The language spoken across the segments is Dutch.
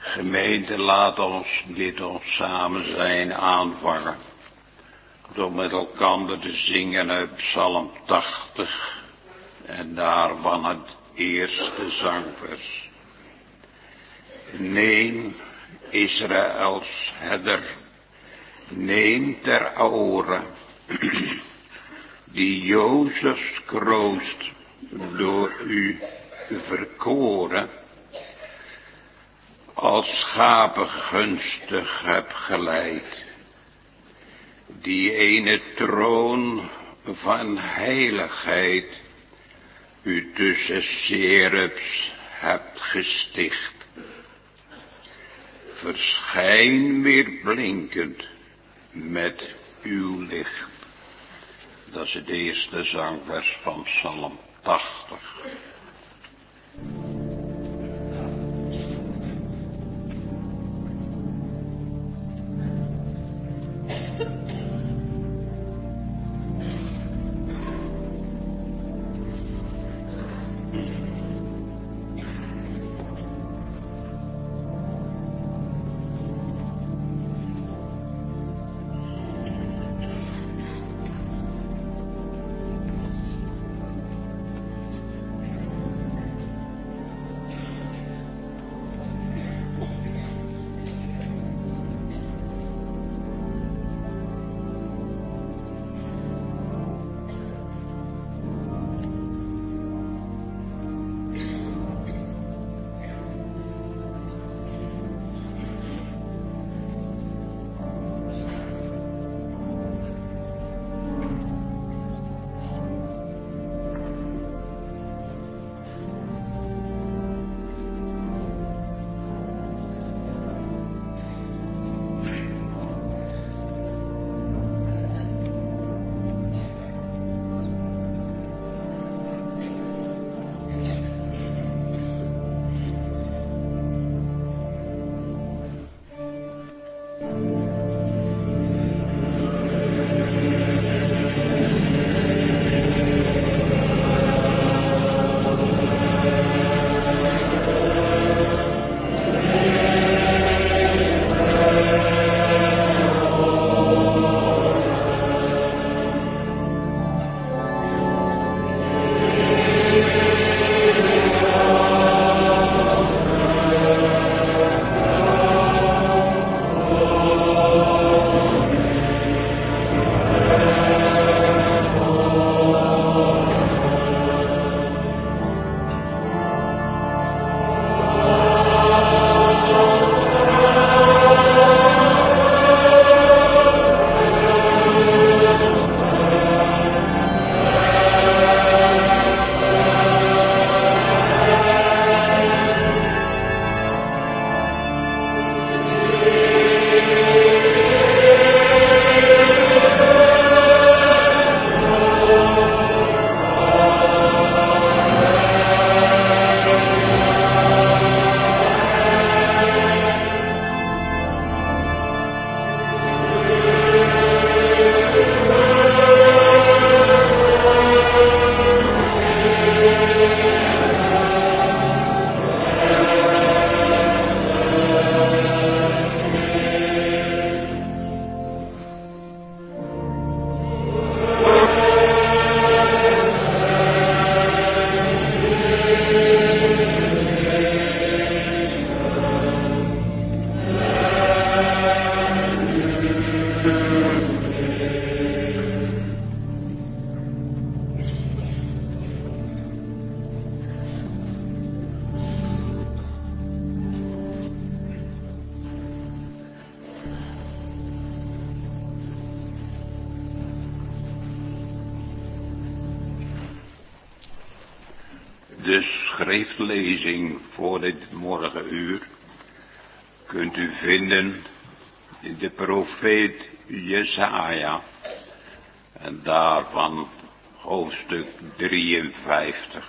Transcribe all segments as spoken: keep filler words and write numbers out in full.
Gemeente, laat ons dit ons samen zijn aanvangen. Door met elkaar te zingen uit Psalm tachtig. En daarvan het eerste zangvers. Neem Israëls herder. Neem ter oren. Die Jozefs kroost door u verkoren. Als schapen gunstig heb geleid. Die ene troon van heiligheid u tussen cherubs hebt gesticht. Verschijn weer blinkend met uw licht. Dat is het eerste zangvers van Psalm tachtig. De schriftlezing voor dit morgenuur kunt u vinden in de profeet Jesaja en daarvan hoofdstuk drieënvijftig.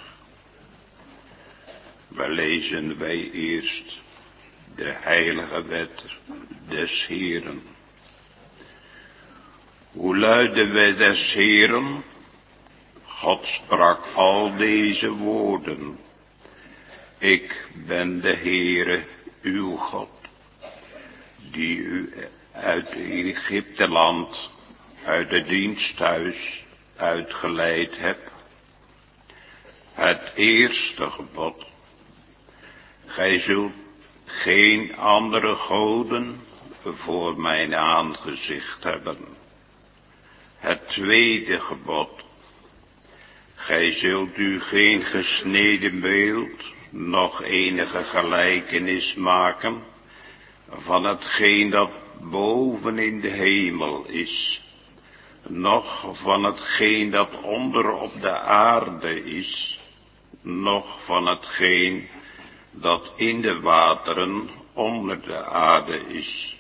We lezen wij eerst de heilige wet des Heeren. Hoe luidt de wet des Heeren? God sprak al deze woorden. Ik ben de Heere, uw God, die u uit Egypteland, uit het diensthuis uitgeleid hebt. Het eerste gebod: gij zult geen andere goden voor mijn aangezicht hebben. Het tweede gebod: gij zult u geen gesneden beeld, noch enige gelijkenis maken van hetgeen dat boven in de hemel is, noch van hetgeen dat onder op de aarde is, noch van hetgeen dat in de wateren onder de aarde is.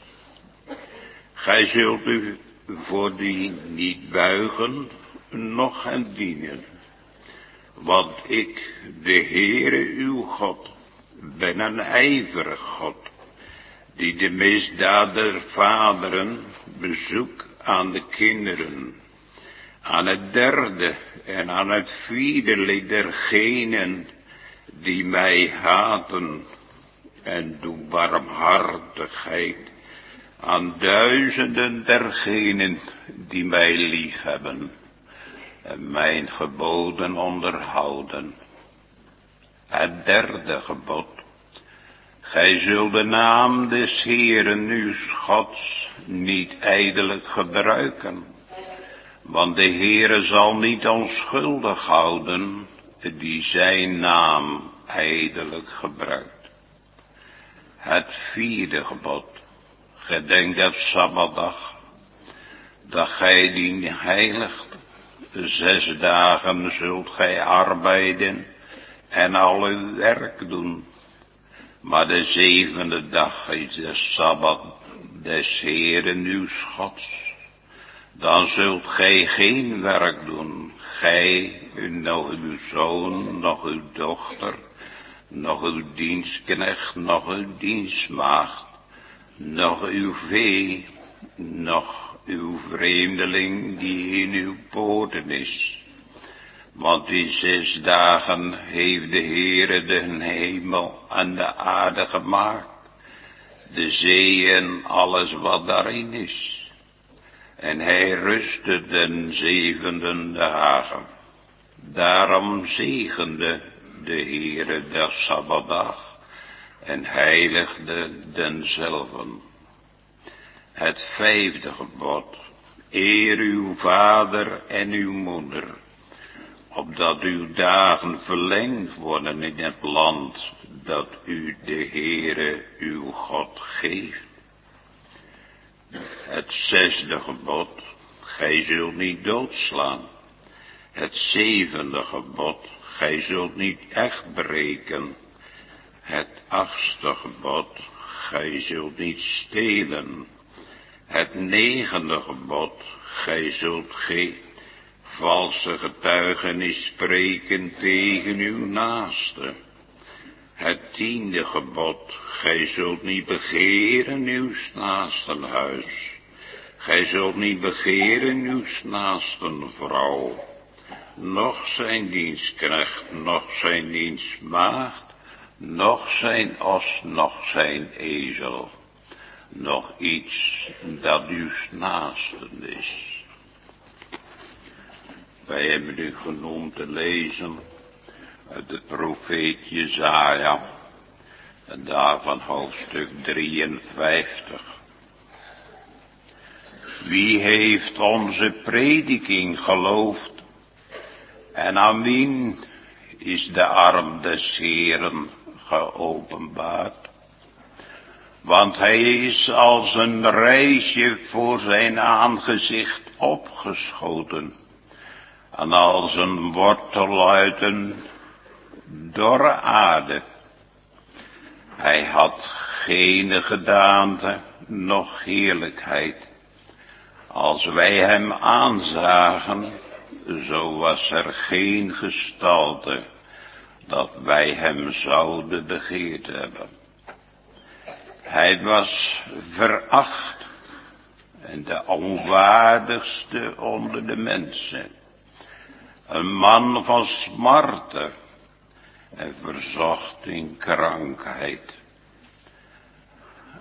Gij zult u voor die niet buigen, noch hen dienen. Want ik, de Heere uw God, ben een ijverig God, die de misdaad der vaderen bezoekt aan de kinderen, aan het derde en aan het vierde lid dergenen die mij haten, en doe barmhartigheid aan duizenden dergenen die mij liefhebben en mijn geboden onderhouden. Het derde gebod: gij zult de naam des Heeren uws Gods niet ijdelijk gebruiken, want de Heere zal niet onschuldig houden die zijn naam ijdelijk gebruikt. Het vierde gebod: gedenk dat Sabbatdag, dat gij die heiligt. Zes dagen zult gij arbeiden en al uw werk doen. Maar de zevende dag is de Sabbat des Heeren uws Gods. Dan zult gij geen werk doen, gij, nog uw zoon, nog uw dochter, nog uw dienstknecht, nog uw dienstmaagd, nog uw vee, nog uw vreemdeling die in uw poorten is. Want die zes dagen heeft de Heere de hemel en de aarde gemaakt, de zee en alles wat daarin is. En hij rustte den zevende dagen. Daarom zegende de Heere de Sabbatdag en heiligde denzelven. Het vijfde gebod: eer uw vader en uw moeder, opdat uw dagen verlengd worden in het land dat u de Heere uw God geeft. Het zesde gebod: gij zult niet doodslaan. Het zevende gebod: gij zult niet echt breken. Het achtste gebod: gij zult niet stelen. Het negende gebod: gij zult geen valse getuigenis spreken tegen uw naaste. Het tiende gebod: gij zult niet begeren uw naasten huis. Gij zult niet begeren uw naasten vrouw, noch zijn dienstknecht, noch zijn dienstmaagd, noch zijn os, noch zijn ezel, nog iets dat uw naasten is. Wij hebben u genoemd te lezen uit de profeet Jesaja, en daarvan hoofdstuk drieënvijftig. Wie heeft onze prediking geloofd, en aan wien is de arm des Heeren geopenbaard? Want hij is als een reisje voor zijn aangezicht opgeschoten, en als een wortel uit een dorre aarde. Hij had geen gedaante, noch heerlijkheid. Als wij hem aanzagen, zo was er geen gestalte dat wij hem zouden begeerd hebben. Hij was veracht en de onwaardigste onder de mensen. Een man van smarten en verzocht in krankheid.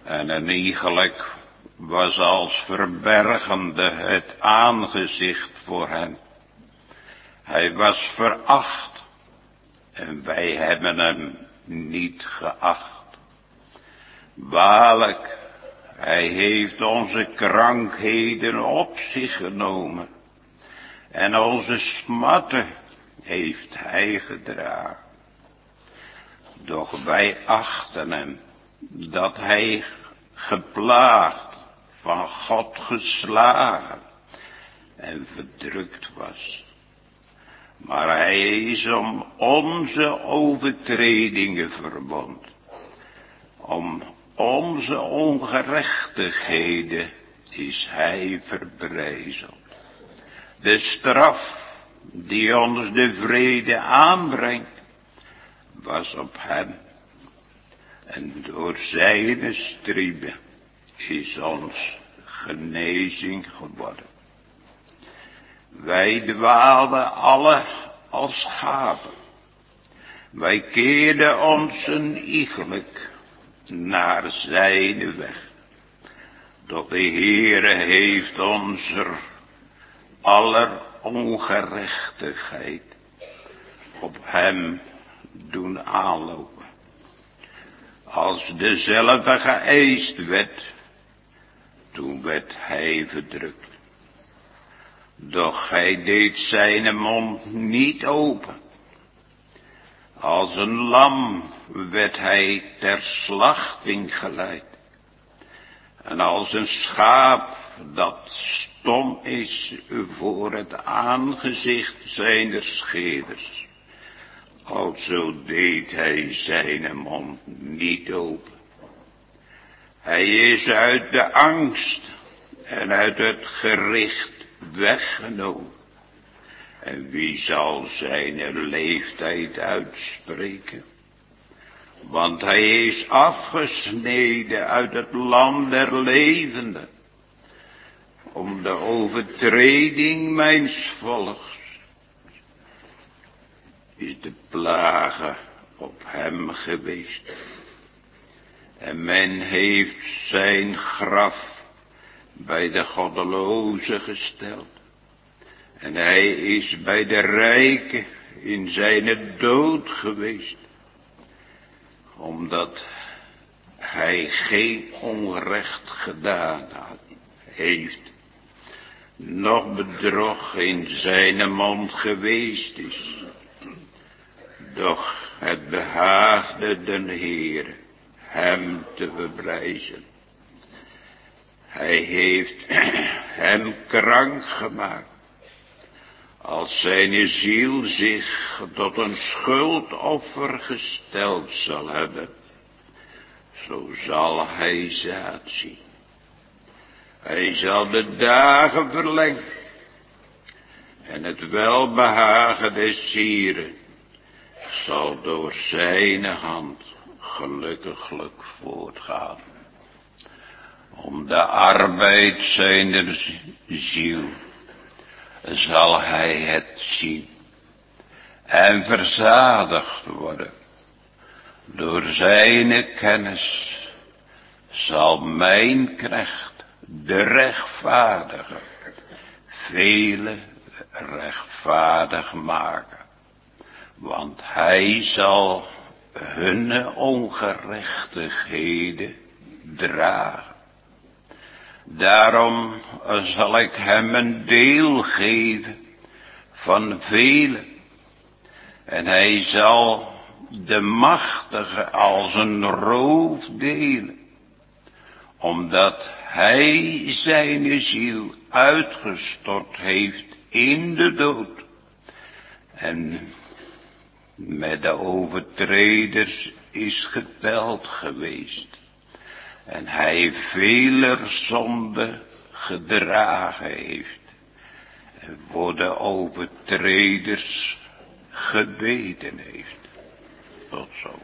En een iegelijk was als verbergende het aangezicht voor hem. Hij was veracht en wij hebben hem niet geacht. Waarlijk, hij heeft onze krankheden op zich genomen en onze smarten heeft hij gedragen. Doch wij achten hem dat hij geplaagd, van God geslagen en verdrukt was. Maar hij is om onze overtredingen verwond, om onze ongerechtigheden is hij verbrijzeld. De straf die ons de vrede aanbrengt, was op hem. En door zijn striemen is ons genezing geworden. Wij dwaalden alle als schapen. Wij keerden ons een iegelijk naar zijn weg. Doch de Heere heeft onze aller ongerechtigheid op hem doen aanlopen. Als dezelfde geëist werd, toen werd hij verdrukt. Doch hij deed zijn mond niet open. Als een lam werd hij ter slachting geleid. En als een schaap dat stom is voor het aangezicht zijner scheerders. Alzo deed hij zijn mond niet open. Hij is uit de angst en uit het gericht weggenomen. En wie zal zijn leeftijd uitspreken? Want hij is afgesneden uit het land der levenden, om de overtreding mijns volks is de plage op hem geweest. En men heeft zijn graf bij de goddeloze gesteld. En hij is bij de rijke in zijn dood geweest. Omdat hij geen onrecht gedaan had, heeft. Nog bedrog in zijn mond geweest is. Doch het behaagde den Heere hem te verbrijzen. Hij heeft hem krank gemaakt. Als zijn ziel zich tot een schuldoffer gesteld zal hebben, zo zal hij zaad zien. Hij zal de dagen verlengen en het welbehagen des Hieren zal door zijn hand gelukkiglijk voortgaan. Om de arbeid zijner ziel zal hij het zien en verzadigd worden. Door zijn kennis zal mijn knecht, de rechtvaardige, vele rechtvaardig maken. Want hij zal hun ongerechtigheden dragen. Daarom zal ik hem een deel geven van velen. En hij zal de machtige als een roof delen. Omdat hij zijn ziel uitgestort heeft in de dood. En met de overtreders is geteld geweest. En hij veler zonde gedragen heeft. En voor de overtreders gebeden heeft. Tot zover.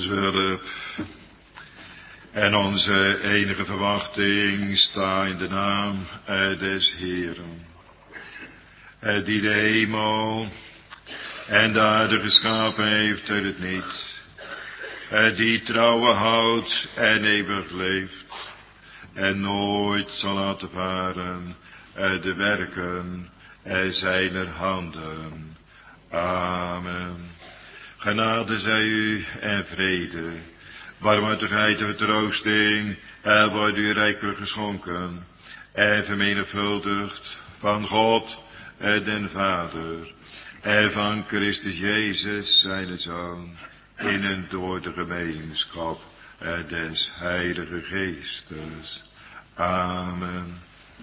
onze hulp en onze enige verwachting sta in de naam des Heeren, die de hemel en de aarde geschapen heeft uit het niets, die trouwe houdt en eeuwig leeft en nooit zal laten varen de werken zijner handen. Amen. Genade zij u en vrede, barmhartigheid en vertroosting wordt u rijkelijk geschonken en vermenigvuldigd van God den Vader en van Christus Jezus zijn Zoon in en door de gemeenschap des Heilige Geestes. Amen.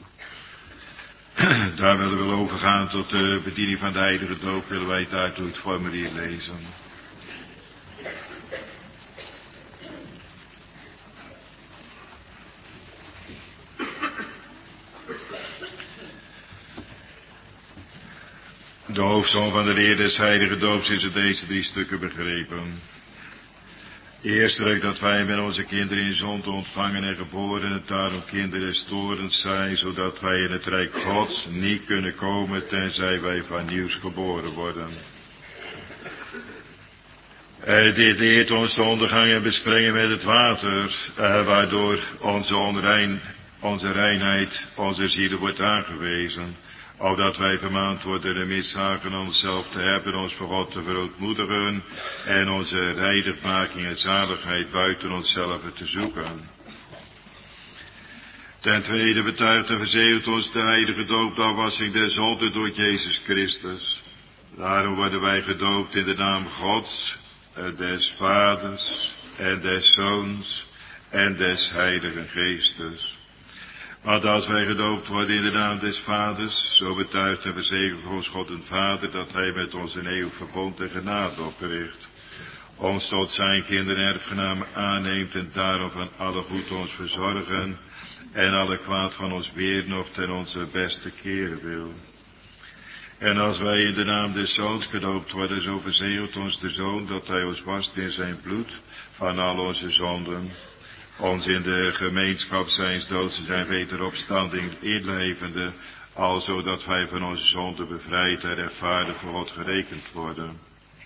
Daar willen we overgaan tot de bediening van de heilige doop. Willen wij daartoe het formulier lezen. De hoofdsom van de leer des heilige doops is uit deze drie stukken begrepen. Eerstelijk dat wij met onze kinderen in zonde ontvangen en geboren en daarom kinderen des toorns zijn, zodat wij in het rijk Gods niet kunnen komen tenzij wij van nieuws geboren worden. Uh, dit leert ons de ondergang en besprengen met het water, uh, waardoor onze, onrein, onze reinheid, onze zielen wordt aangewezen. Opdat wij vermaand worden de mishagen onszelf te hebben, ons voor God te verootmoedigen en onze reinigmaking en zaligheid buiten onszelf te zoeken. Ten tweede betuigt en verzegelt ons de heilige doop de afwassing der zonde door Jezus Christus. Daarom worden wij gedoopt in de naam Gods, des Vaders en des Zoons en des Heiligen Geestes. Want als wij gedoopt worden in de naam des Vaders, zo betuigt en verzegelt ons God en Vader dat Hij met ons een eeuwig verbond en genade opgericht, ons tot zijn kinderen erfgenamen aanneemt en daarom van alle goed ons verzorgen en alle kwaad van ons weer nog ten onze beste keren wil. En als wij in de naam des Zoons gedoopt worden, zo verzegelt ons de Zoon dat Hij ons wast in zijn bloed van al onze zonden, ons in de gemeenschap zijns doods en zijn wederopstanding inlevende, alzo dat wij van onze zonden bevrijd en rechtvaardig voor God gerekend worden.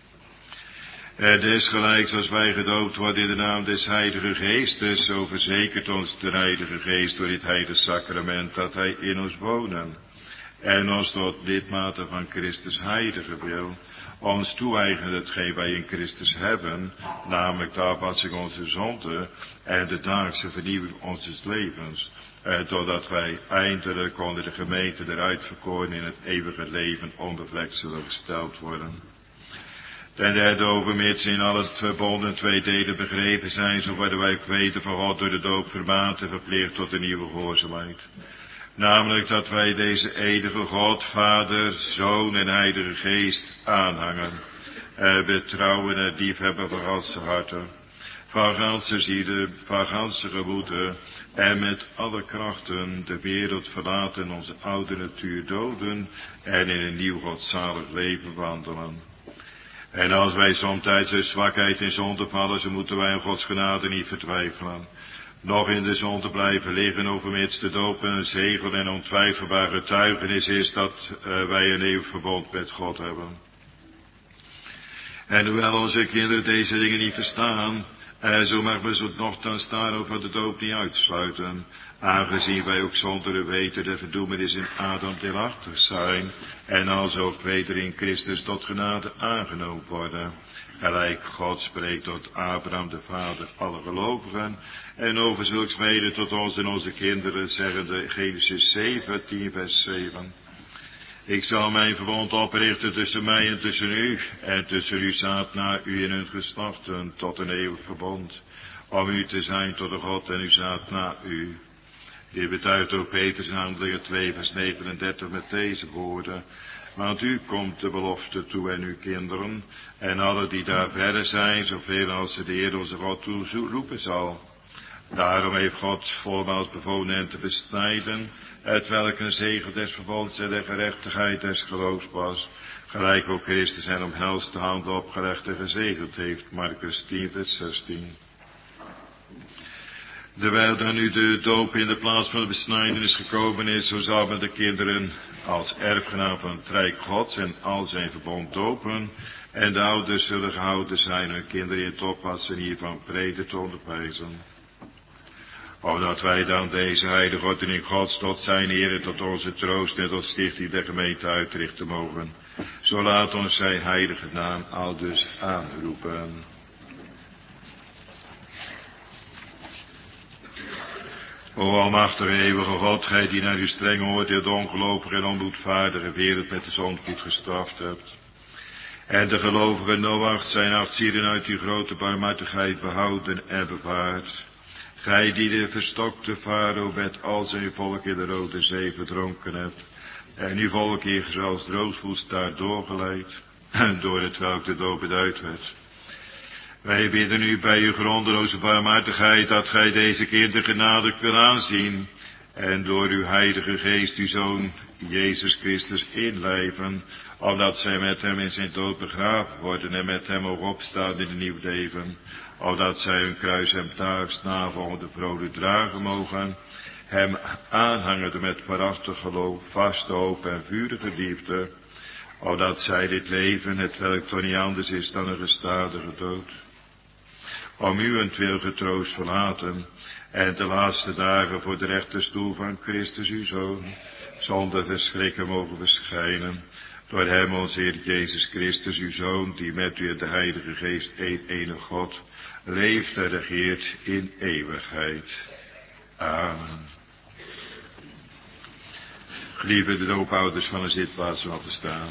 En desgelijks als wij gedoopt worden in de naam des Heilige Geestes, zo verzekert ons de Heilige Geest door dit heilige sacrament dat Hij in ons wonen en ons tot lidmate van Christus heilige wil, ons toe-eigenen hetgeen wij in Christus hebben, namelijk de afwassing onze zonde en de dagelijkse vernieuwing onzes levens, eh, totdat wij eindelijk onder de gemeente der uitverkoren in het eeuwige leven onbevlekt zullen gesteld worden. Ten derde overmits in al het verbonden twee delen begrepen zijn, zo worden wij kweten van God door de doop vermaand en verplicht tot een nieuwe gehoorzaamheid. Namelijk dat wij deze eeuwige God, Vader, Zoon en Heilige Geest aanhangen, eh, betrouwen en liefhebben van ganse harten, van ganse zielen, van ganse gemoeden en met alle krachten de wereld verlaten en onze oude natuur doden en in een nieuw godzalig leven wandelen. En als wij somtijds uit zwakheid in zonde vallen, zo moeten wij in Gods genade niet vertwijfelen, nog in de zonde blijven liggen, overmits de doop een zegel en ontwijfelbaar getuigenis is dat uh, wij een eeuwig verbond met God hebben. En hoewel onze kinderen deze dingen niet verstaan, uh, zo mag men zo nochtans daarover de doop niet uitsluiten, aangezien wij ook zonder weten de verdoemenis in Adam deelachtig zijn, en als ook weder in Christus tot genade aangenomen worden. Gelijk God spreekt tot Abraham de vader alle gelovigen, en over zulks mede tot ons en onze kinderen, zeggende Genesis zeven, tien vers zeven. Ik zal mijn verbond oprichten tussen mij en tussen u, en tussen uw zaad na u en hun geslachten, tot een eeuwig verbond, om u te zijn tot de God en uw zaad na u. Dit betuigt ook Petrus in Handelingen twee vers negenendertig met deze woorden. Want u komt de belofte toe en uw kinderen, en alle die daar verder zijn, zoveel als de Heer onze God toe roepen zal. Daarom heeft God voormaals bevolen hen te besnijden, het welk een zegel des verbonds en de gerechtigheid des geloofs was, gelijk ook Christus hen om helste hand opgelegd en gezegeld heeft. Markus tien vers zestien. Terwijl dan nu de doop in de plaats van de besnijdenis gekomen is, zo zal men de kinderen als erfgenaam van het Rijk Gods en al zijn verbond dopen, en de ouders zullen gehouden zijn hun kinderen in het oppassen hiervan preden te onderwijzen. Opdat wij dan deze heilige ordening Gods tot zijn eer en tot onze troost en tot stichting der gemeente uitrichten mogen, zo laat ons zijn heilige naam aldus aanroepen. O almachtige eeuwige God, gij die naar uw strenge oordeel de ongelovige en onboedvaardige wereld met de zondvloed gestraft hebt, en de gelovige Noach zijn acht zielen uit uw grote barmhartigheid behouden en bewaard, gij die de verstokte farao met al zijn volk in de Rode Zee verdronken hebt, en uw volk Israëls droogvoets daar doorgeleid, en door het welk de dood beduid werd. Wij bidden u bij uw grondeloze barmhartigheid dat gij deze kinderen genadig wil aanzien, en door uw heilige geest uw Zoon Jezus Christus inlijven, opdat zij met hem in zijn dood begraven worden en met hem ook opstaan in een nieuw leven, opdat zij hun kruis hem daags navolgende vrolijk dragen mogen, hem aanhangende met waarachtig geloof, vaste hoop en vurige liefde, opdat zij dit leven, het welk toch niet anders is dan een gestadige dood, om uwentwil getroost verlaten, en de laatste dagen voor de rechterstoel van Christus uw Zoon, zonder verschrikken mogen verschijnen, door hem ons Heer Jezus Christus uw Zoon, die met u en de Heilige Geest één enige God, leeft en regeert in eeuwigheid. Amen. Gelieve de doopouders van de zitplaats wat te staan.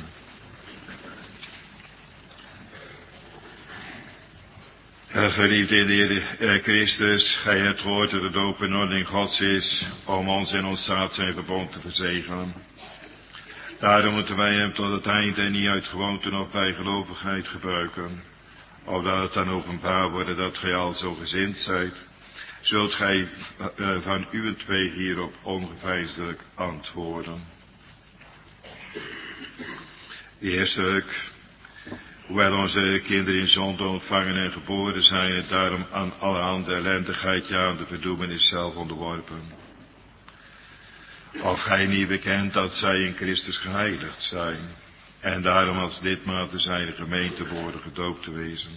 Geliefde in de Heer Christus, gij hebt gehoord dat de doop een ordening Gods is, om ons in ons zaad zijn verbond te verzegelen. Daarom moeten wij hem tot het eind en niet uit gewoonte of bijgelovigheid gebruiken, opdat het dan openbaar wordt dat gij al zo gezind zijt, zult gij uh, van uwentwege hierop ongeveinsdelijk antwoorden. Eerstelijk, hoewel onze kinderen in zonde ontvangen en geboren zijn, en daarom aan allerhande ellendigheid, ja aan de verdoemenis zelf onderworpen. Of gij niet bekent dat zij in Christus geheiligd zijn, en daarom als lidmaten zijn gemeente worden gedoopt te wezen.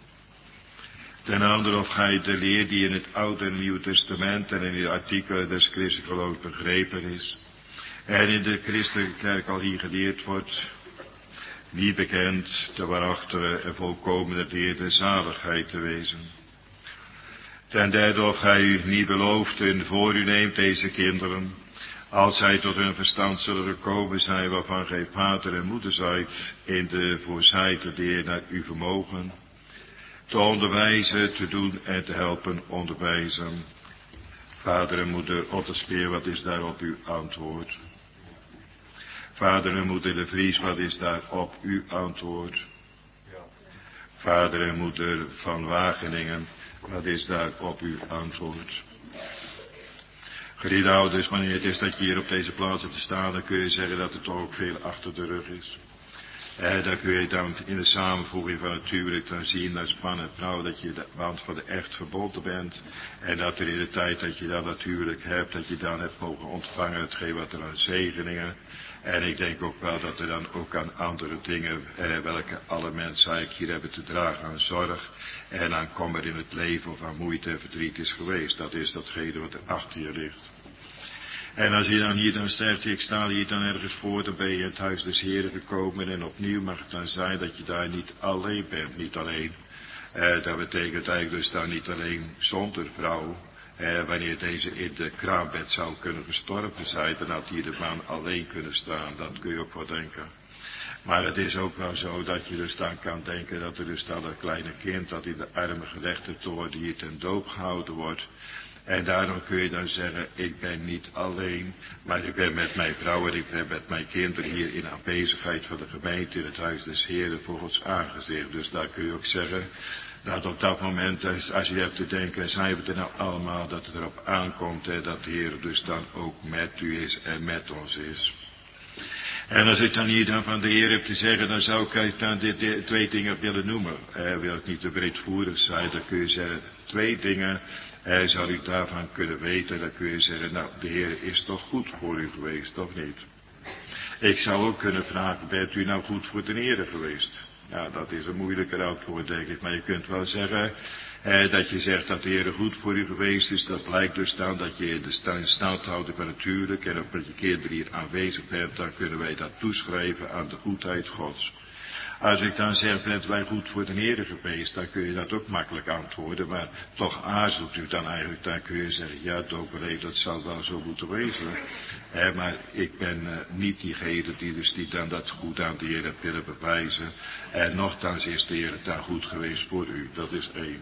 Ten andere of gij de leer die in het Oude en Nieuwe Testament en in de artikelen des christelijke geloofs begrepen is, en in de christelijke kerk al hier geleerd wordt, niet bekend de waarachtige en volkomene leer der zaligheid te wezen. Ten derde of gij u niet belooft en voor u neemt deze kinderen, als zij tot hun verstand zullen gekomen zijn, waarvan gij vader en moeder zijt, in de voorzijde leer naar uw vermogen, te onderwijzen, te doen en te helpen onderwijzen. Vader en moeder Otterspeer, wat is daarop uw antwoord? Vader en moeder De Vries, wat is daarop uw antwoord? Vader en moeder van Wageningen, wat is daarop uw antwoord? Geliefde ouders, wanneer het is dat je hier op deze plaats hebt te staan, dan kun je zeggen dat er toch ook veel achter de rug is. Eh, dan kun je dan in de samenvoeging van het huwelijk dan zien als man en vrouw dat je de band van de echt verbonden bent. En dat er in de tijd dat je dan dat huwelijk hebt, dat je dan hebt mogen ontvangen hetgeen wat er aan zegeningen. En ik denk ook wel dat er dan ook aan andere dingen, eh, welke alle mensen eigenlijk hier hebben te dragen aan zorg en aan kommer in het leven of aan moeite en verdriet is geweest. Dat is datgene wat er achter je ligt. En als je dan hier dan zegt, ik sta hier dan ergens voor, dan ben je in het huis des Heren gekomen en opnieuw mag het dan zijn dat je daar niet alleen bent, niet alleen. Eh, dat betekent eigenlijk dus dan niet alleen zonder vrouw. Eh, wanneer deze in de kraambed zou kunnen gestorven zijn, dan had hier de man alleen kunnen staan. Dat kun je ook wel denken. Maar het is ook wel zo dat je dus dan kan denken dat er dus dan dat kleine kind dat in de armen gelegd hebt te worden, hier ten doop gehouden wordt. En daarom kun je dan zeggen, ik ben niet alleen, maar ik ben met mijn vrouw en ik ben met mijn kinderen hier in aanwezigheid van de gemeente in het huis des Heren voor Gods aangezicht. Dus daar kun je ook zeggen Dat op dat moment, als, als je hebt te denken, zijn we er nou allemaal, dat het erop aankomt, hè, dat de Heer dus dan ook met u is en met ons is. En als ik dan hier dan van de Heer heb te zeggen, dan zou ik dan dit, dit, twee dingen willen noemen. Eh, wil ik niet te breedvoerig zijn, dan kun je zeggen, twee dingen eh, zou ik daarvan kunnen weten. Dan kun je zeggen, nou, de Heer is toch goed voor u geweest, of niet? Ik zou ook kunnen vragen, bent u nou goed voor de Heer geweest? Ja, dat is een moeilijker antwoord, denk ik. Maar je kunt wel zeggen, eh, dat je zegt dat de Heer goed voor u geweest is. Dat blijkt dus dan dat je de sta in stand houdt van natuurlijk. En op dat je keer er hier aanwezig bent, dan kunnen wij dat toeschrijven aan de goedheid Gods. Als ik dan zeg, bent wij goed voor de Heer geweest, dan kun je dat ook makkelijk antwoorden. Maar toch aarzelt u dan eigenlijk, dan kun je zeggen, ja, dominee, dat zou wel zo moeten wezen. Eh, maar ik ben uh, niet diegene die dus die dan dat goed aan de Heer heeft willen bewijzen. En nochtans is de Heer dan goed geweest voor u. Dat is één.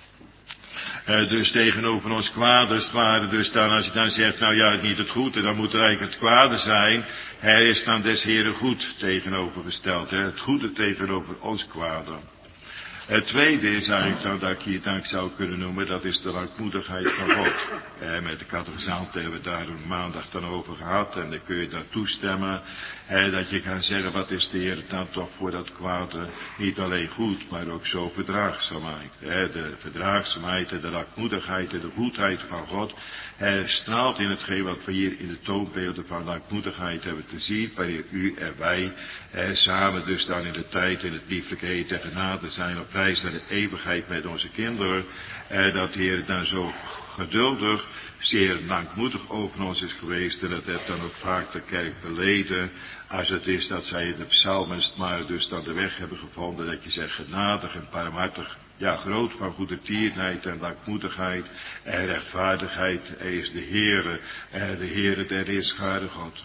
Uh, dus tegenover ons kwade waren dus dan, als je dan zegt, nou ja, niet het goede, dan moet er eigenlijk het kwade zijn. Hij is dan des Heren goed tegenovergesteld, hè? Het goede tegenover ons kwade. Het tweede is eigenlijk dan, dat ik hier dank zou kunnen noemen, dat is de langmoedigheid van God. Eh, met de catechisant hebben we daar een maandag dan over gehad en dan kun je daar toestemmen. Eh, dat je kan zeggen, wat is de Heer dan toch voor dat kwade niet alleen goed, maar ook zo verdraagzaamheid. Eh, de verdraagzaamheid en de langmoedigheid en de goedheid van God eh, straalt in hetgeen wat we hier in de toonbeelden van langmoedigheid hebben te zien, waarin u en wij eh, samen dus dan in de tijd in het lieflijkheid en genade zijn op reis naar de eeuwigheid met onze kinderen, eh, dat de Heer dan zo geduldig, zeer langmoedig over ons is geweest. En dat heeft dan ook vaak de kerk beleden, als het is dat zij in de psalmen maar dus dan de weg hebben gevonden, dat je zegt genadig en barmhartig, ja, groot van goede tierenheid en langmoedigheid en rechtvaardigheid. Hij is de Heere, eh, de Heere der Heerschare God.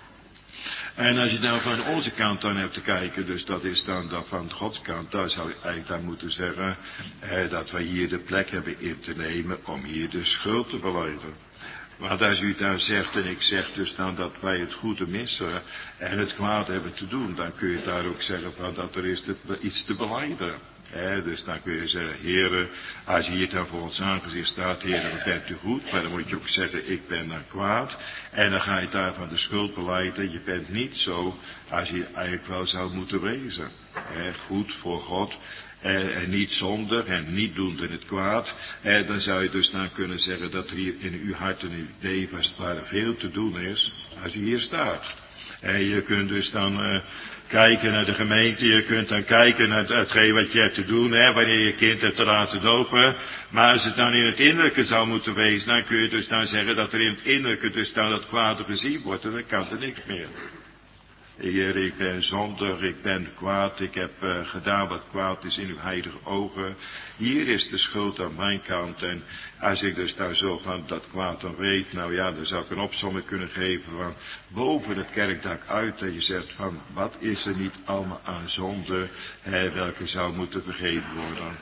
En als je nou van onze kant dan hebt te kijken, dus dat is dan dat van Gods kant, daar zou je eigenlijk dan moeten zeggen, eh, dat wij hier de plek hebben in te nemen om hier de schuld te beleiden. Want als u dan zegt, en ik zeg dus dan dat wij het goede missen en het kwaad hebben te doen, dan kun je daar ook zeggen van dat er is te, iets te beleiden. Eh, dus dan kun je zeggen, Heere, als je hier dan voor ons aangezicht staat, Heere, dan bent u goed. Maar dan moet je ook zeggen, ik ben dan kwaad. En dan ga je daarvan de schuld belijden. Je bent niet zo als je eigenlijk wel zou moeten wezen. Eh, goed voor God. Eh, en niet zondig en niet doend in het kwaad. Eh, dan zou je dus dan kunnen zeggen dat er hier in uw hart en uw leven als het ware veel te doen is als je hier staat. En je kunt dus dan uh, kijken naar de gemeente, je kunt dan kijken naar hetgeen wat je hebt te doen, hè, wanneer je kind hebt te laten dopen. Maar als het dan in het innerlijke zou moeten wezen, dan kun je dus dan zeggen dat er in het innerlijke dus dan dat kwade gezien wordt en dan kan er niks meer. Heer, ik ben zondig, ik ben kwaad, ik heb uh, gedaan wat kwaad is in uw heilige ogen. Hier is de schuld aan mijn kant. En als ik dus daar zo van dat kwaad dan weet, nou ja, dan zou ik een opsomming kunnen geven van boven het kerkdak uit. Dat je zegt van, wat is er niet allemaal aan zonde, hè, welke zou moeten vergeven worden.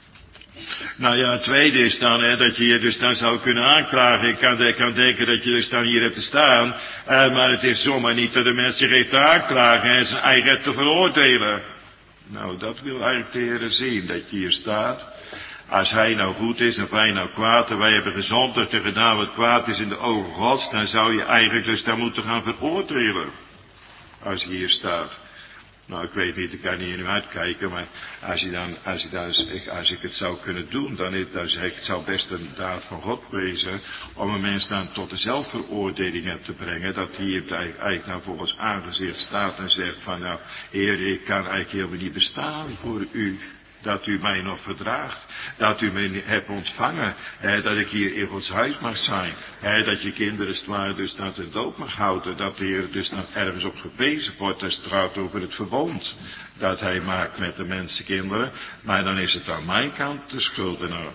Nou ja, het tweede is dan, hè, dat je je dus dan zou kunnen aanklagen. Ik kan, ik kan denken dat je dus dan hier hebt te staan. Uh, maar het is zomaar niet dat de mens zich heeft te aanklagen en zijn eigen hebt te veroordelen. Nou, dat wil eigenlijk de Heer zien, dat je hier staat. Als hij nou goed is en wij nou kwaad en wij hebben gezondigd en gedaan wat kwaad is in de ogen Gods, dan zou je eigenlijk dus dan moeten gaan veroordelen. Als je hier staat. Nou, ik weet niet, ik kan niet in uw hart kijken, maar als je dan, als je dan, als ik het zou kunnen doen, dan, is, dan zeg ik, het zou best een daad van God wezen, om een mens dan tot de zelfveroordeling te brengen, dat hij eigenlijk dan voor ons aangezicht staat en zegt van, nou, Heer, ik kan eigenlijk helemaal niet bestaan voor u. Dat u mij nog verdraagt, dat u mij hebt ontvangen, hè, dat ik hier in Gods huis mag zijn, hè, dat je kinderen het ware dus naar de doop mag houden, dat de Heer dus dan ergens op gewezen wordt als het gaat over het verbond dat hij maakt met de mensenkinderen, maar dan is het aan mijn kant de schuldenaar.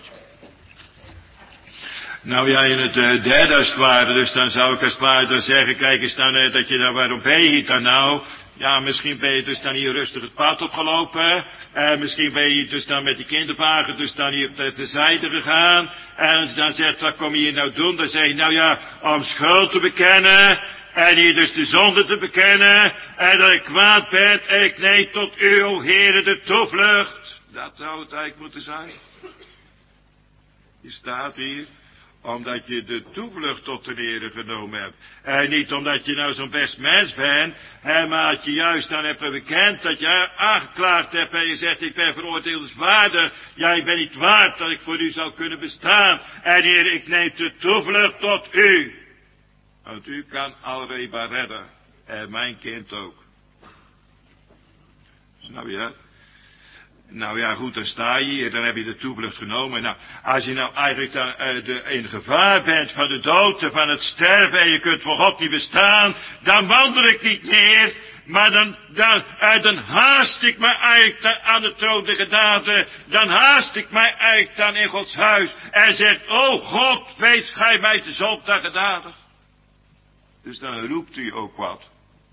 Nou ja, in het uh, derde als het ware, dus dan zou ik als het ware dan zeggen, kijk eens dan, uh, dat je dan, waarom ben je hier dan nou? Ja, misschien ben je dus dan hier rustig het pad opgelopen. En misschien ben je dus dan met die kinderwagen dus dan hier op de, de zijde gegaan. En als je dan zegt, wat kom je hier nou doen? Dan zeg je, nou ja, om schuld te bekennen. En hier dus de zonde te bekennen. En dat ik kwaad ben. En ik neem tot u, o Heere, de toevlucht. Dat zou het eigenlijk moeten zijn. Je staat hier omdat je de toevlucht tot de Heere genomen hebt. En niet omdat je nou zo'n best mens bent, hè, maar dat je juist dan hebt bekend dat je aangeklaagd hebt en je zegt, ik ben veroordeelswaardig. Ja, ik ben niet waard dat ik voor u zou kunnen bestaan. En Heer, ik neem de toevlucht tot u. Want u kan Alreba redden. En mijn kind ook. Snap je dat? Nou ja, goed, dan sta je hier, dan heb je de toevlucht genomen. Nou, als je nou eigenlijk dan uh, de, in gevaar bent van de dood en van het sterven en je kunt voor God niet bestaan, dan wandel ik niet meer, maar dan, dan, uh, dan haast ik mij eigenlijk dan aan de troon der genade, dan haast ik mij eigenlijk dan in Gods huis en zegt, oh God, wees gij mij de zondag genadig. Dus dan roept u ook wat.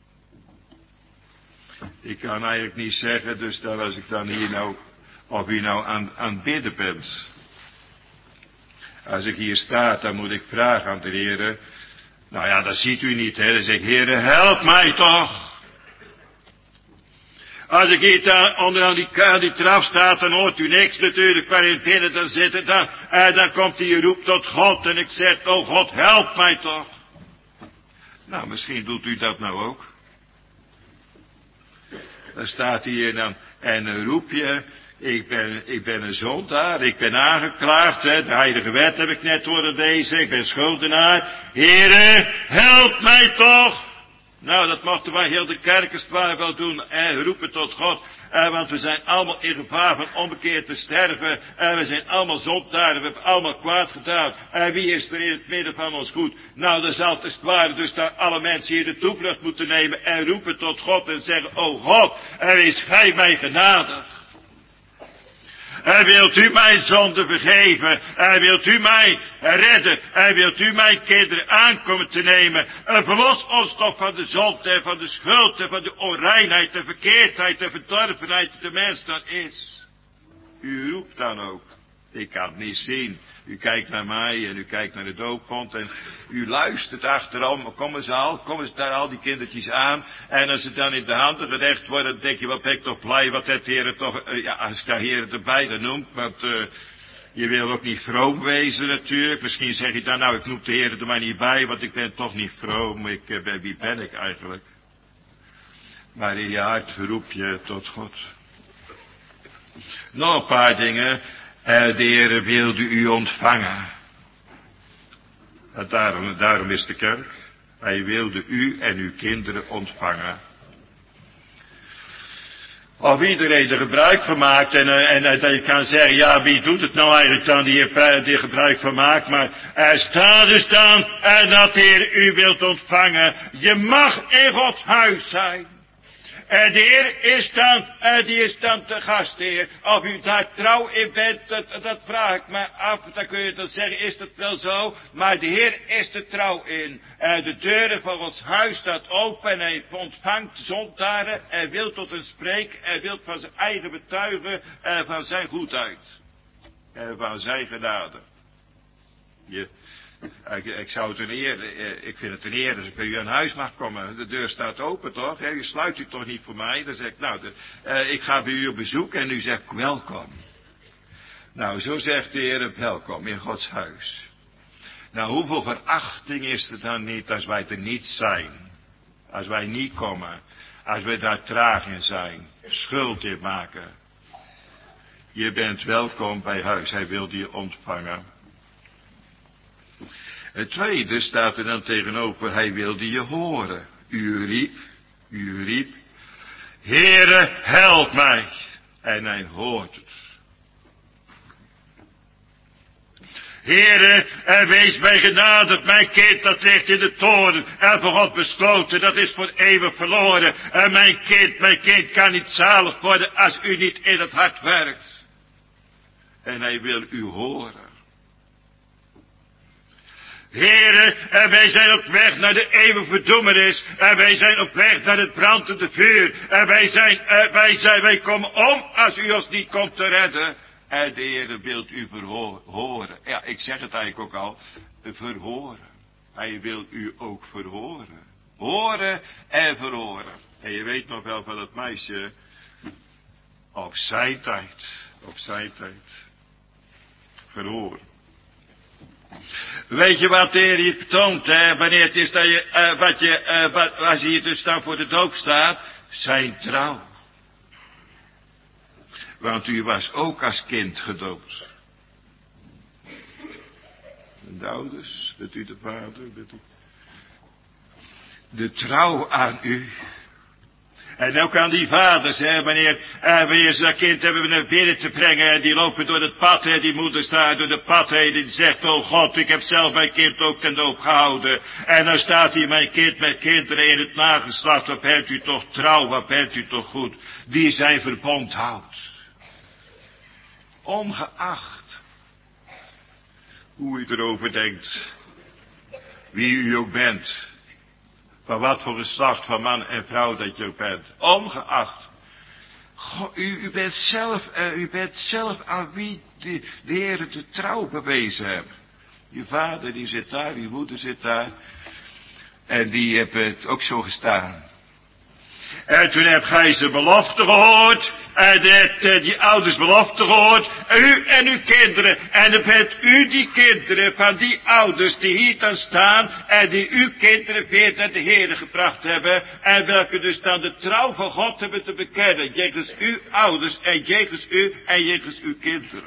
Ik kan eigenlijk niet zeggen, dus dat als ik dan hier nou, of u nou aan, aan het bidden bent. Als ik hier sta, dan moet ik vragen aan de Heere. Nou ja, dat ziet u niet, hè. Dan zeg ik, Heere, help mij toch. Als ik hier dan onder aan die, aan die trap sta, dan hoort u niks natuurlijk, waar in binnen dan zitten. Dan, en dan komt die roep tot God en ik zeg, oh God, help mij toch. Nou, misschien doet u dat nou ook. Dan staat hier dan, en dan roep je, ik ben, ik ben een zondaar, ik ben aangeklaagd, hè, de heilige wet heb ik net horen lezen, ik ben schuldenaar. Heere, help mij toch! Nou, dat mochten wij heel de kerk als het ware wel doen, en roepen tot God. Eh, want we zijn allemaal in gevaar van ombekeerd te sterven. En we zijn allemaal zondaren, we hebben allemaal kwaad gedaan. En wie is er in het midden van ons goed? Nou, dan zal het ware dus dat alle mensen hier de toevlucht moeten nemen en roepen tot God en zeggen, oh God, en wees gij mij genadig. En wilt u mijn zonde vergeven? En wilt u mij redden? En wilt u mijn kinderen aankomen te nemen? En verlos ons toch van de zonde en van de schuld en van de onreinheid en verkeerdheid en verdorvenheid die de mens dan is. U roept dan ook. Ik kan het niet zien. U kijkt naar mij en u kijkt naar de doopvond en u luistert achterom. Kom eens al, kom eens daar al die kindertjes aan. En als ze dan in de handen gerecht worden, dan denk je, wat ben ik toch blij, wat heeft de Heer toch, uh, ja, als ik de Heer erbij dan noemt. Want uh, je wil ook niet vroom wezen natuurlijk. Misschien zeg je dan, nou ik noem de Heer er maar niet bij, want ik ben toch niet vroom. Ik, uh, ben, wie ben ik eigenlijk? Maar in je hart roep je tot God. Nog een paar dingen. Uh, de Heere wilde u ontvangen. En daarom, daarom is de kerk. Hij wilde u en uw kinderen ontvangen. Of iedereen er gebruik van maakt. En, uh, en uh, dat je kan zeggen, ja, wie doet het nou eigenlijk dan die er die gebruik van maakt. Maar er staat dus dan, en dat de Heer u wilt ontvangen. Je mag in Gods huis zijn. En de Heer is dan, en die is dan te gast, Heer. Of u daar trouw in bent, dat, dat vraag ik me af. Dan kun je dan zeggen, is dat wel zo? Maar de Heer is er trouw in. En de deuren van ons huis staat open en hij ontvangt zondaren. En wil tot een spreek en wil van zijn eigen betuigen en van zijn goedheid. En van zijn genade. Je... Ik, ik zou het een eer, ik vind het een eer als ik bij u aan huis mag komen. De deur staat open toch? Je sluit u toch niet voor mij? Dan zeg ik, nou, de, uh, ik ga bij u op bezoek en u zegt welkom. Nou, zo zegt de Heer, welkom in Gods huis. Nou, hoeveel verachting is er dan niet als wij er niet zijn? Als wij niet komen. Als wij daar traag in zijn. Schuld in maken. Je bent welkom bij huis. Hij wil je ontvangen. Het tweede staat er dan tegenover, hij wilde je horen. U riep, u riep, Heere, help mij. En hij hoort het. Heere, en wees mij genadig, mijn kind dat ligt in de toren. En voor God besloten, dat is voor eeuwig verloren. En mijn kind, mijn kind kan niet zalig worden als u niet in het hart werkt. En hij wil u horen. Heere, en wij zijn op weg naar de eeuwige verdoemenis. En wij zijn op weg naar het brandende vuur. En wij zijn, uh, wij zijn, wij komen om als u ons niet komt te redden. En de Heere wil u verhoren. Ja, ik zeg het eigenlijk ook al. Verhoren. Hij wil u ook verhoren. Horen en verhoren. En je weet nog wel van dat meisje. Op zijn tijd. op zijn tijd. Verhoor. Weet je wat de Heer hier betoont, hè? Wanneer het is dat je, uh, wat je, uh, wat, als je hier dus dan voor de doop staat, zijn trouw. Want u was ook als kind gedoopt. En de ouders, bent u de vader, bent u. De trouw aan u. En ook aan die vaders, hè, wanneer, eh, wanneer ze dat kind hebben naar binnen te brengen, die lopen door het pad, hè, die moeder staat door het pad heen, die zegt, oh God, ik heb zelf mijn kind ook ten doop gehouden. En dan staat hier mijn kind met kinderen in het nageslacht, wat bent u toch trouw, wat bent u toch goed, die zijn verbond houdt. Ongeacht hoe u erover denkt, wie u ook bent, van wat voor geslacht van man en vrouw dat je ook bent. Ongeacht. Goh, u, u bent zelf, uh, u bent zelf aan wie de, de Heer de trouw bewezen hebt. Je vader die zit daar, je moeder zit daar. En die hebben het ook zo gestaan. En toen heb gij zijn belofte gehoord. En dat, die ouders belofte gehoord. U en uw kinderen. En dan bent u die kinderen van die ouders die hier dan staan. En die uw kinderen weer naar de Heer gebracht hebben. En welke dus dan de trouw van God hebben te bekennen. Jegens uw ouders en jegens u en jegens uw kinderen.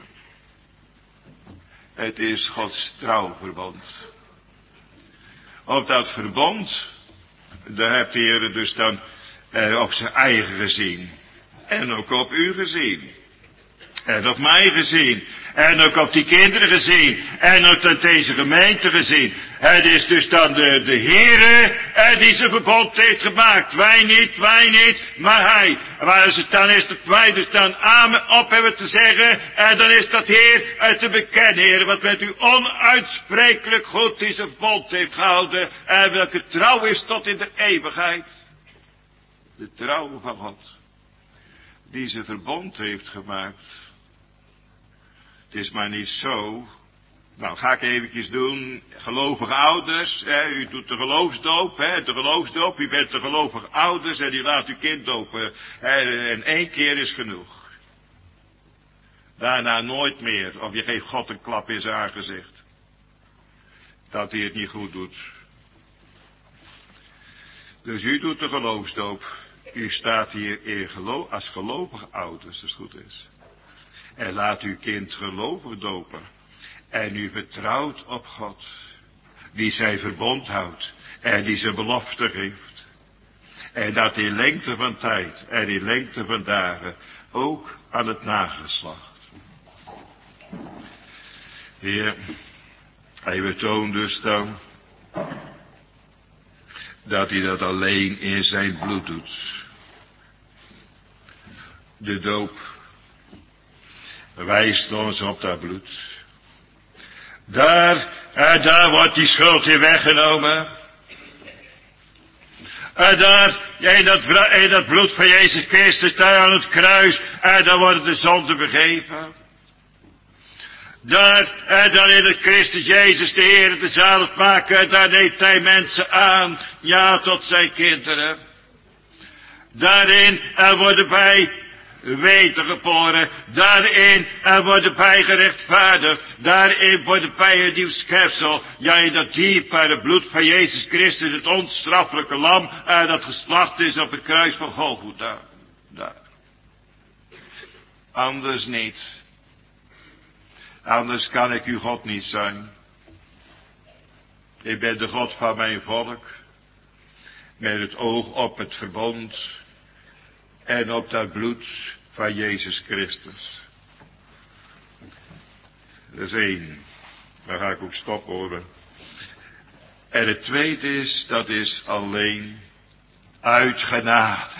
Het is Gods trouwverbond. Op dat verbond. Daar hebt de Heer dus dan eh, op zijn eigen gezien. En ook op u gezien. En op mij gezien. En ook op die kinderen gezien. En ook op deze gemeente gezien. Het is dus dan de, de Heere die zijn verbond heeft gemaakt. Wij niet, wij niet, maar Hij. Maar als het dan is dat wij dus dan amen op hebben te zeggen. En dan is dat Heer te bekennen, Heer. Wat met u onuitsprekelijk goed die zijn verbond heeft gehouden. En welke trouw is tot in de eeuwigheid. De trouw van God. Die zijn verbond heeft gemaakt. Het is maar niet zo. Nou, ga ik eventjes doen. Gelovige ouders. Hè, u doet de geloofsdoop. Hè, de geloofsdoop. U bent de gelovige ouders. En die laat uw kind dopen. Hè, en één keer is genoeg. Daarna nooit meer. Of je geeft God een klap in zijn aangezicht. Dat hij het niet goed doet. Dus u doet de geloofsdoop. U staat hier in geloof, als gelovige ouders, als het goed is. En laat uw kind gelovig dopen. En u vertrouwt op God. Die zijn verbond houdt. En die zijn belofte geeft. En dat in lengte van tijd. En in lengte van dagen. Ook aan het nageslacht. Heer. Hij betoont dus dan. Dat hij dat alleen in zijn bloed doet. De doop wijst ons op dat bloed. Daar, en daar wordt die schuld weer weggenomen. En daar, in dat, in dat bloed van Jezus Christus, daar aan het kruis, en daar worden de zonden vergeven. Daar, en dan in het Christus Jezus, de Heer, de zalig maken, daar neemt hij mensen aan, ja, tot zijn kinderen. Daarin, er worden bij wedergeboren, daarin, er worden bij gerechtvaardigd, daarin worden bij een nieuw schepsel, ja, in dat dierbare bloed van Jezus Christus, het onstraffelijke lam, en dat geslacht is op het kruis van Golgotha. Daar. Anders niet. Anders kan ik uw God niet zijn. Ik ben de God van mijn volk. Met het oog op het verbond. En op dat bloed van Jezus Christus. Dat is één. Daar ga ik ook stop horen. En het tweede is, dat is alleen uit genade.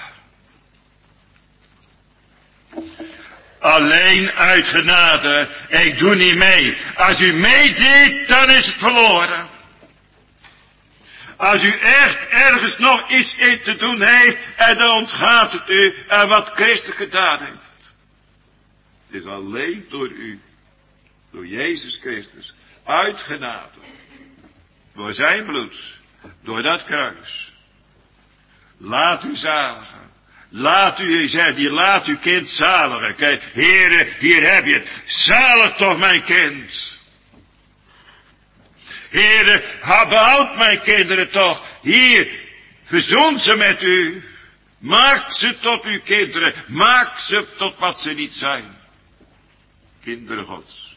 Alleen uit genade. Ik doe niet mee. Als u meedeed, dan is het verloren. Als u echt ergens nog iets in te doen heeft, en dan ontgaat het u en wat Christus gedaan heeft. Het is alleen door u, door Jezus Christus, uit genade. Door zijn bloed, door dat kruis. Laat u zaligen. Laat u, hij zegt hier, laat uw kind zaligen. Kijk, Heere, hier heb je het. Zalig toch mijn kind. Heere, behoud mijn kinderen toch. Hier, verzoen ze met u. Maak ze tot uw kinderen. Maak ze tot wat ze niet zijn. Kinderen Gods.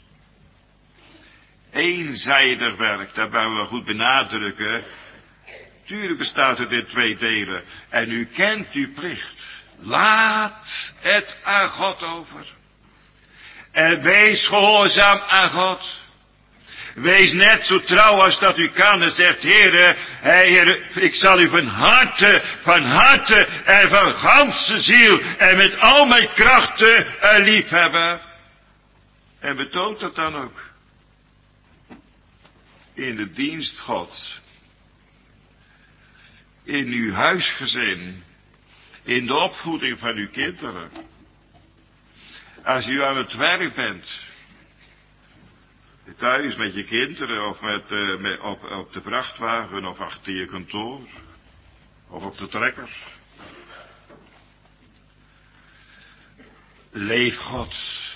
Eenzijdig werk, dat willen we wel goed benadrukken. Tuurlijk bestaat het in twee delen. En u kent uw plicht. Laat het aan God over. En wees gehoorzaam aan God. Wees net zo trouw als dat u kan en zegt, Heere, Heere, ik zal u van harte, van harte en van ganse ziel en met al mijn krachten lief hebben. En betoont dat dan ook. In de dienst Gods. In uw huisgezin. In de opvoeding van uw kinderen. Als u aan het werk bent. Thuis met je kinderen of met, uh, met, op, op de vrachtwagen of achter je kantoor. Of op de trekker. Leef God.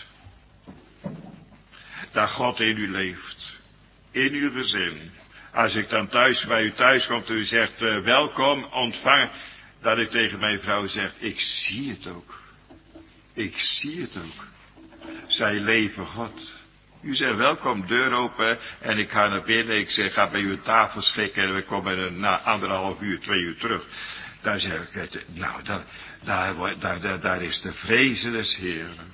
Dat God in u leeft. In uw gezin. Als ik dan thuis bij u thuis kom en u zegt uh, welkom, ontvang. Dat ik tegen mijn vrouw zeg, ik zie het ook. Ik zie het ook. Zij leven God. U zegt welkom, deur open en ik ga naar binnen. Ik zeg, ga bij uw tafel schikken en we komen na anderhalf uur, twee uur terug. Daar zeg ik, nou, daar, daar, daar, daar is de vreze des Heeren.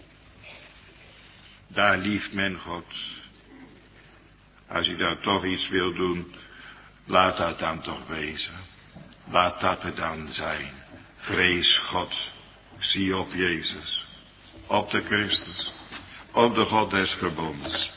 Daar lieft men God. Als u daar toch iets wil doen, laat dat dan toch wezen. Laat dat er dan zijn. Vrees God. Zie op Jezus. Op de Christus. Op de God des verbonds.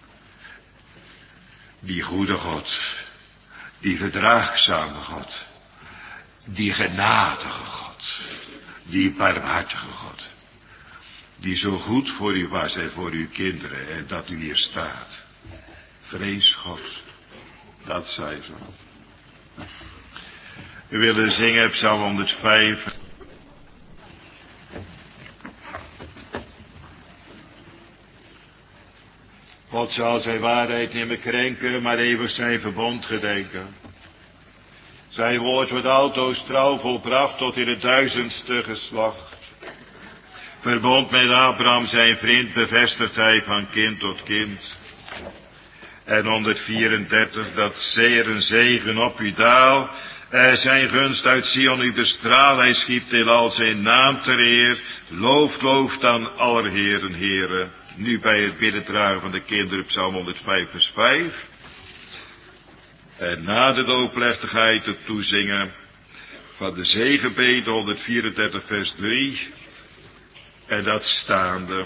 Die goede God. Die verdraagzame God. Die genadige God. Die barmhartige God. Die zo goed voor u was en voor uw kinderen. En dat u hier staat. Vrees God. Dat zij zo. We willen zingen Psalm honderdvijf. God zal zijn waarheid niet meer krenken, maar eeuwig zijn verbond gedenken. Zijn woord wordt altoos trouw volbracht tot in het duizendste geslacht. Verbond met Abraham zijn vriend bevestigt hij van kind tot kind. En honderdvierendertig, dat zeer een zegen op u daal. Er zijn gunst uit Sion u bestraal, hij schiept in al zijn naam ter eer. Looft, looft dan aller heren, heren. Nu bij het binnendragen van de kinderen Psalm honderdvijf vers vijf. En na de doopplechtigheid het toezingen van de zegenbede honderdvierendertig vers drie. En dat staande.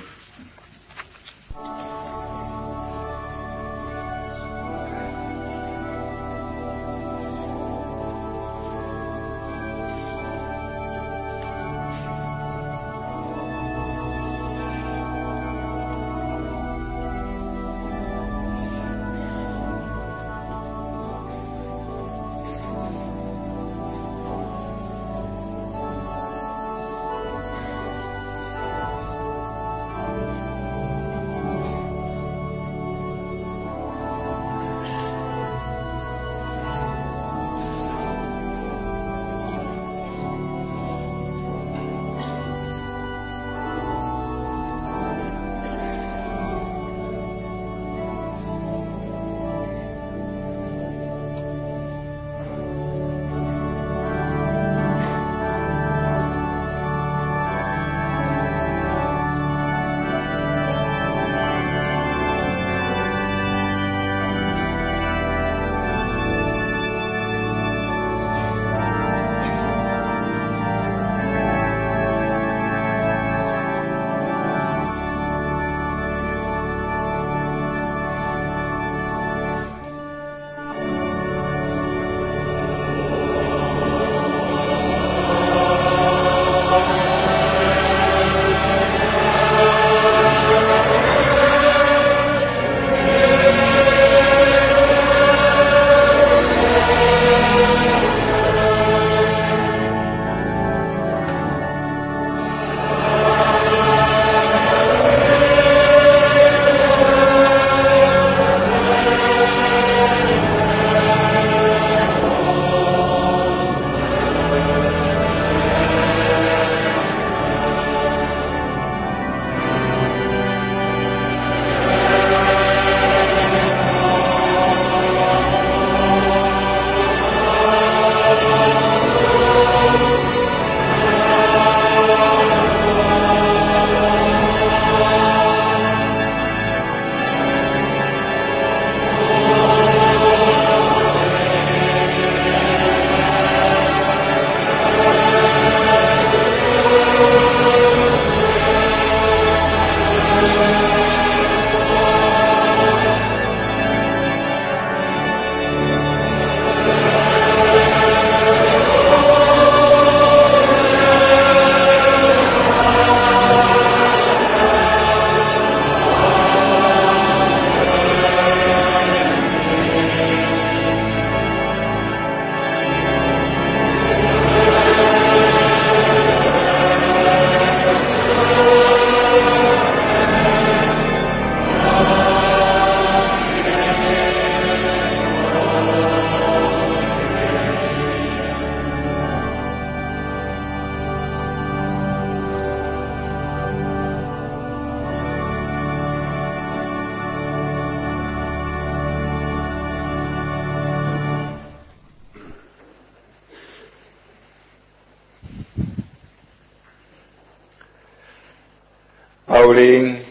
Paulien,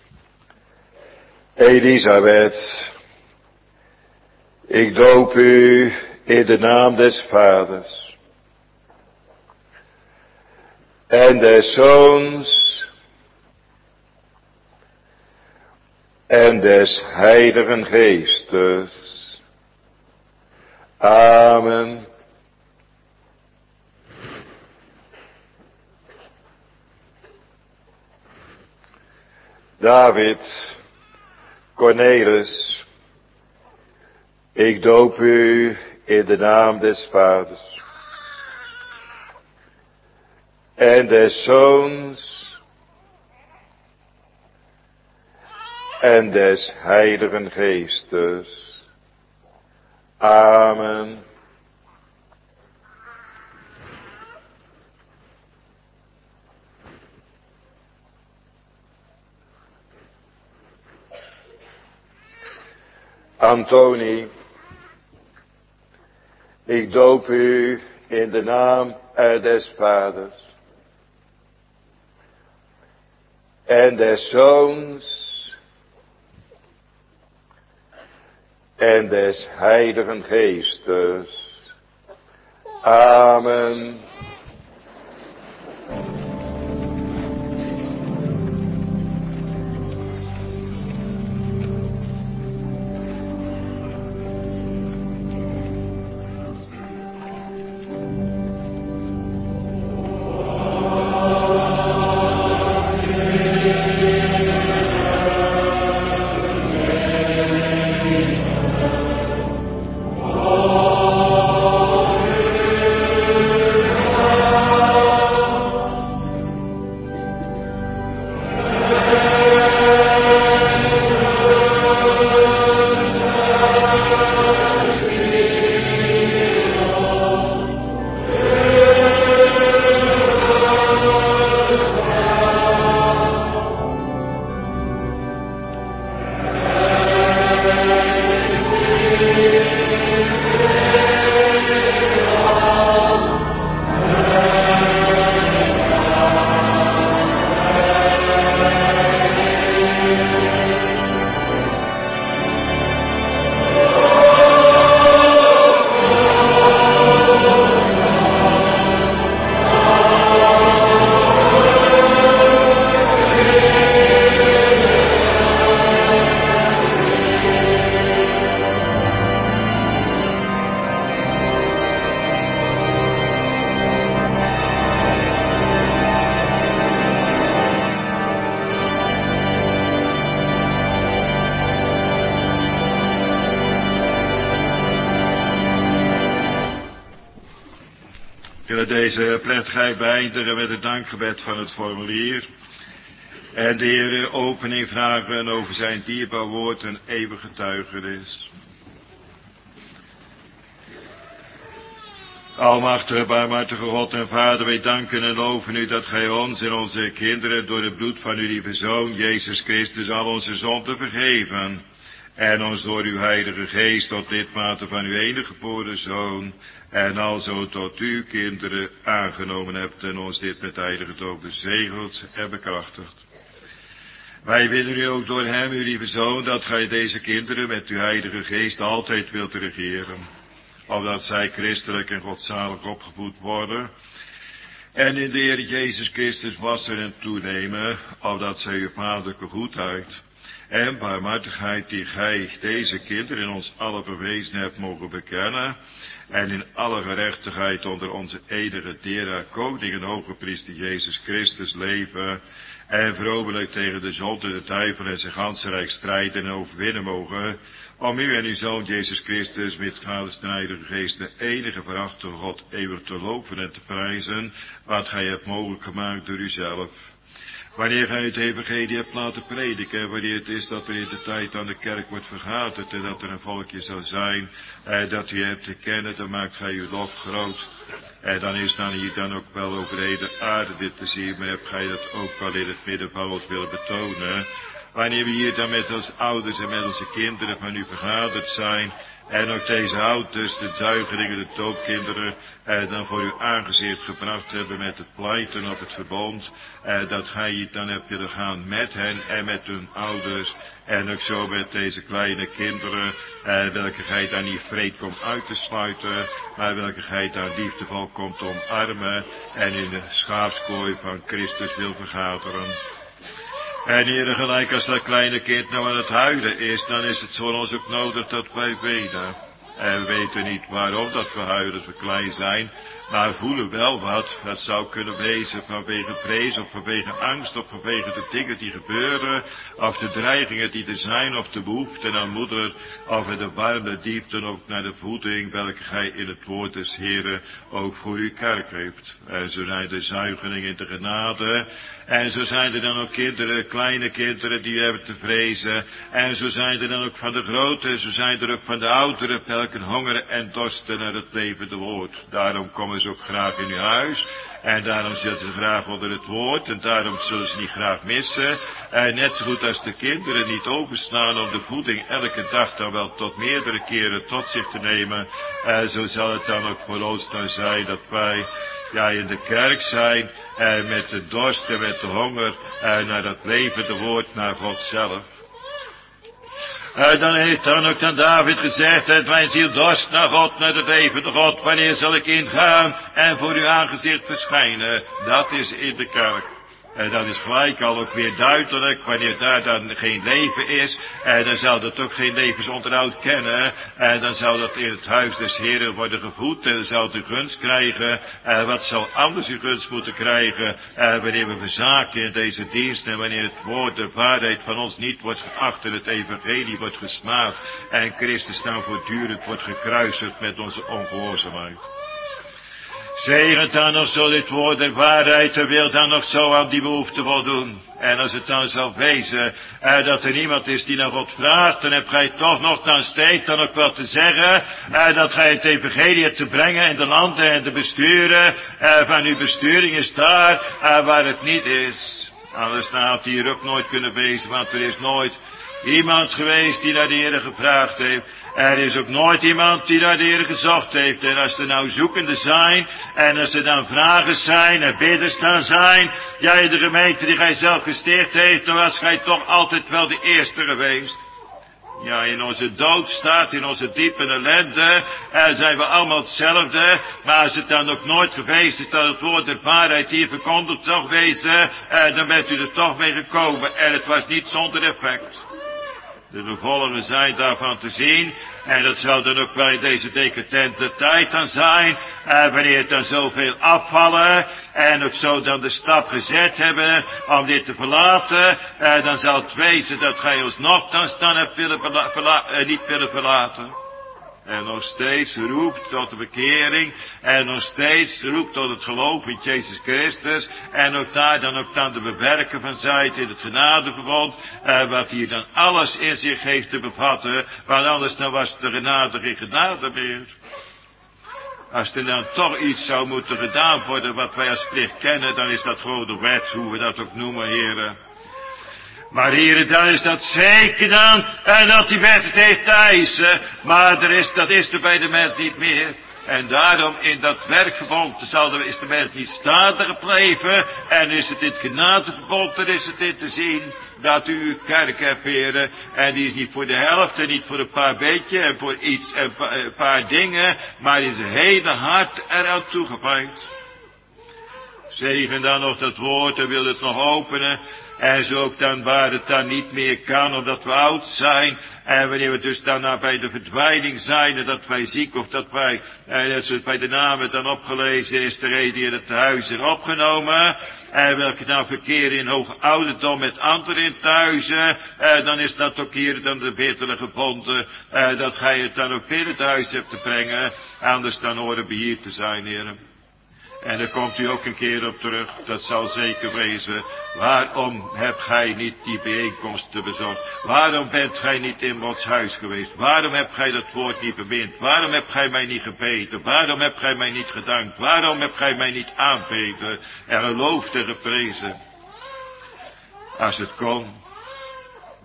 Elisabeth, ik doop u in de naam des Vaders en des Zoons en des Heiligen Geestes. Amen. David, Cornelis, ik doop u in de naam des Vaders en des Zoons en des Heiligen Geestes. Amen. Antoni, ik doop u in de naam des Vaders en des Zoons en des Heiligen Geestes. Amen. Deze plechtigheid beëindigen met het dankgebed van het formulier. En de Heer opening vragen over zijn dierbaar woord en eeuwige getuigenis. Almachtige, barmhartige God en Vader, wij danken en loven u dat gij ons en onze kinderen door het bloed van uw lieve Zoon, Jezus Christus, al onze zonden vergeven. En ons door uw Heilige Geest tot lidmaten van uw enige geboren Zoon, en alzo tot uw kinderen aangenomen hebt en ons dit met heilige doop bezegeld en bekrachtigd. Wij bidden u ook door hem, uw lieve Zoon, dat gij deze kinderen met uw Heilige Geest altijd wilt regeren, opdat zij christelijk en godzalig opgevoed worden, en in de Heer Jezus Christus wassen en toenemen, opdat zij uw vaderlijke goedheid en barmhartigheid die gij deze kinderen in ons allen bewezen hebt mogen bekennen, en in alle gerechtigheid onder onze enige dera, koning en hoge priester Jezus Christus leven, en vromelijk tegen de zonde, de duivel en zijn ganse rijk strijden en overwinnen mogen, om u en uw Zoon Jezus Christus met Vaders en Heilige Geest, de enige verachtige God, eeuwig te loven en te prijzen, wat gij hebt mogelijk gemaakt door uzelf. Wanneer gij het evangelie hebt laten prediken, wanneer het is dat er in de tijd aan de kerk wordt vergaderd en dat er een volkje zal zijn, eh, dat u hebt te kennen, dan maakt gij uw lof groot. En dan is dan hier dan ook wel over de hele aarde dit te zien, maar hebt gij dat ook wel in het midden van ons willen betonen, wanneer we hier dan met onze ouders en met onze kinderen van u vergaderd zijn, en ook deze ouders, de zuigelingen, de doopkinderen, eh, dan voor uw aangezicht gebracht hebben met het pleiten op het verbond, eh, dat gij hier dan hebt willen gaan met hen en met hun ouders, en ook zo met deze kleine kinderen, eh, welke gij dan niet vreed komt uit te sluiten, maar welke gij dan liefdevol komt omarmen, en in de schaapskooi van Christus wil vergaderen. En Heere, gelijk als dat kleine kind nou aan het huilen is, dan is het voor ons ook nodig dat wij weten. En we weten niet waarom dat we huilen als we klein zijn, maar voelen wel wat. Dat zou kunnen wezen vanwege vrees, of vanwege angst, of vanwege de dingen die gebeuren, of de dreigingen die er zijn, of de behoefte aan moeder, of de warme diepte ook naar de voeding, welke gij in het woord des Heren ook voor uw kerk heeft. En zo zijn de zuigelingen in de genade, en zo zijn er dan ook kinderen, kleine kinderen die u hebben te vrezen, en zo zijn er dan ook van de grote, en zo zijn er ook van de ouderen, welke hongeren en dorsten naar het levende woord. Daarom komen ze ook graag in uw huis, en daarom zitten ze graag onder het woord, en daarom zullen ze niet graag missen. En net zo goed als de kinderen niet overslaan om de voeding elke dag dan wel tot meerdere keren tot zich te nemen, en zo zal het dan ook voor ons dan zijn dat wij ja, in de kerk zijn, en met de dorst en met de honger, en naar dat levende woord, naar God zelf. Uh, dan heeft dan ook dan David gezegd, dat mijn ziel dorst naar God, naar de levende God. Wanneer zal ik ingaan en voor uw aangezicht verschijnen? Dat is in de kerk. En dat is gelijk al ook weer duidelijk, wanneer daar dan geen leven is, en dan zal dat ook geen levensonderhoud kennen, en dan zal dat in het huis des Heren worden gevoed, en dan zal het u gunst krijgen, en wat zal anders u gunst moeten krijgen, en wanneer we verzaken in deze dienst, en wanneer het woord, de waarheid van ons niet wordt geacht, en het evangelie wordt gesmaad, en Christus dan voortdurend wordt gekruisigd met onze ongehoorzaamheid. Zegent dan nog zo dit woord der waarheid, en wil dan nog zo aan die behoefte voldoen. En als het dan zal wezen, eh, dat er niemand is die naar God vraagt, dan heb gij toch nog dan steeds dan ook wat te zeggen, eh, dat gij het evangelie hebt te brengen in de landen en de besturen, eh, van uw besturing is daar, eh, waar het niet is. Anders dan had hij hier ook nooit kunnen wezen, want er is nooit iemand geweest die naar de Heer gevraagd heeft. Er is ook nooit iemand die naar de Heer gezocht heeft. En als er nou zoekenden zijn, en als er dan vragen zijn, en bidders dan zijn, jij de gemeente die gij zelf gesticht heeft, dan was gij toch altijd wel de eerste geweest. Ja, in onze dood staat, in onze diepe ellende, eh, zijn we allemaal hetzelfde, maar als het dan ook nooit geweest is dat het woord der waarheid hier verkondigd zou wezen, eh, dan bent u er toch mee gekomen, en het was niet zonder effect. De gevolgen zijn daarvan te zien, en dat zal dan ook wel in deze decadente tijd dan zijn, eh, wanneer het dan zoveel afvallen, en ook zo dan de stap gezet hebben om dit te verlaten, eh, dan zal het wezen dat gij ons nogthans dan hebt willen verla- verla- eh, niet willen verlaten. En nog steeds roept tot de bekering, en nog steeds roept tot het geloof in Jezus Christus, en ook daar dan ook dan de bewerken van zijt in het genadeverbond, eh, wat hier dan alles in zich heeft te bevatten, want anders dan was het de genade geen genade meer. Als er dan toch iets zou moeten gedaan worden wat wij als plicht kennen, dan is dat gewoon de wet, hoe we dat ook noemen, heren. Maar heren, dan is dat zeker dan, en dat die wet het heeft te eisen, maar er is, dat is er bij de mens niet meer. En daarom in dat werkverbond zal de, is de mens niet stadig gebleven, en is het in het genadeverbond, dan is het in te zien dat u uw kerk hebt, heren, en die is niet voor de helft, en niet voor een paar beetje, en voor iets, en een paar dingen, maar is het hele hart eraan toegewijd. Zegen dan nog dat woord, en wil het nog openen. En zo ook dan waar het dan niet meer kan, omdat we oud zijn. En wanneer we dus dan bij de verdwijning zijn, en dat wij ziek, of dat wij, en dat zoals bij de namen dan opgelezen is, de reden in het huis er opgenomen. En welke dan verkeren in hoge ouderdom met anderen in thuizen, eh, dan is dat ook hier dan de betere gebonden, eh, dat gij het dan ook binnen het huis hebt te brengen. Anders dan horen we hier te zijn, heren. En daar komt u ook een keer op terug, dat zal zeker wezen. Waarom hebt gij niet die bijeenkomsten bezorgd? Waarom bent gij niet in Gods huis geweest? Waarom hebt gij dat woord niet bemind? Waarom hebt gij mij niet gebeten? Waarom hebt gij mij niet gedankt? Waarom hebt gij mij niet aanbeten en geloofd en geprezen? Als het kon,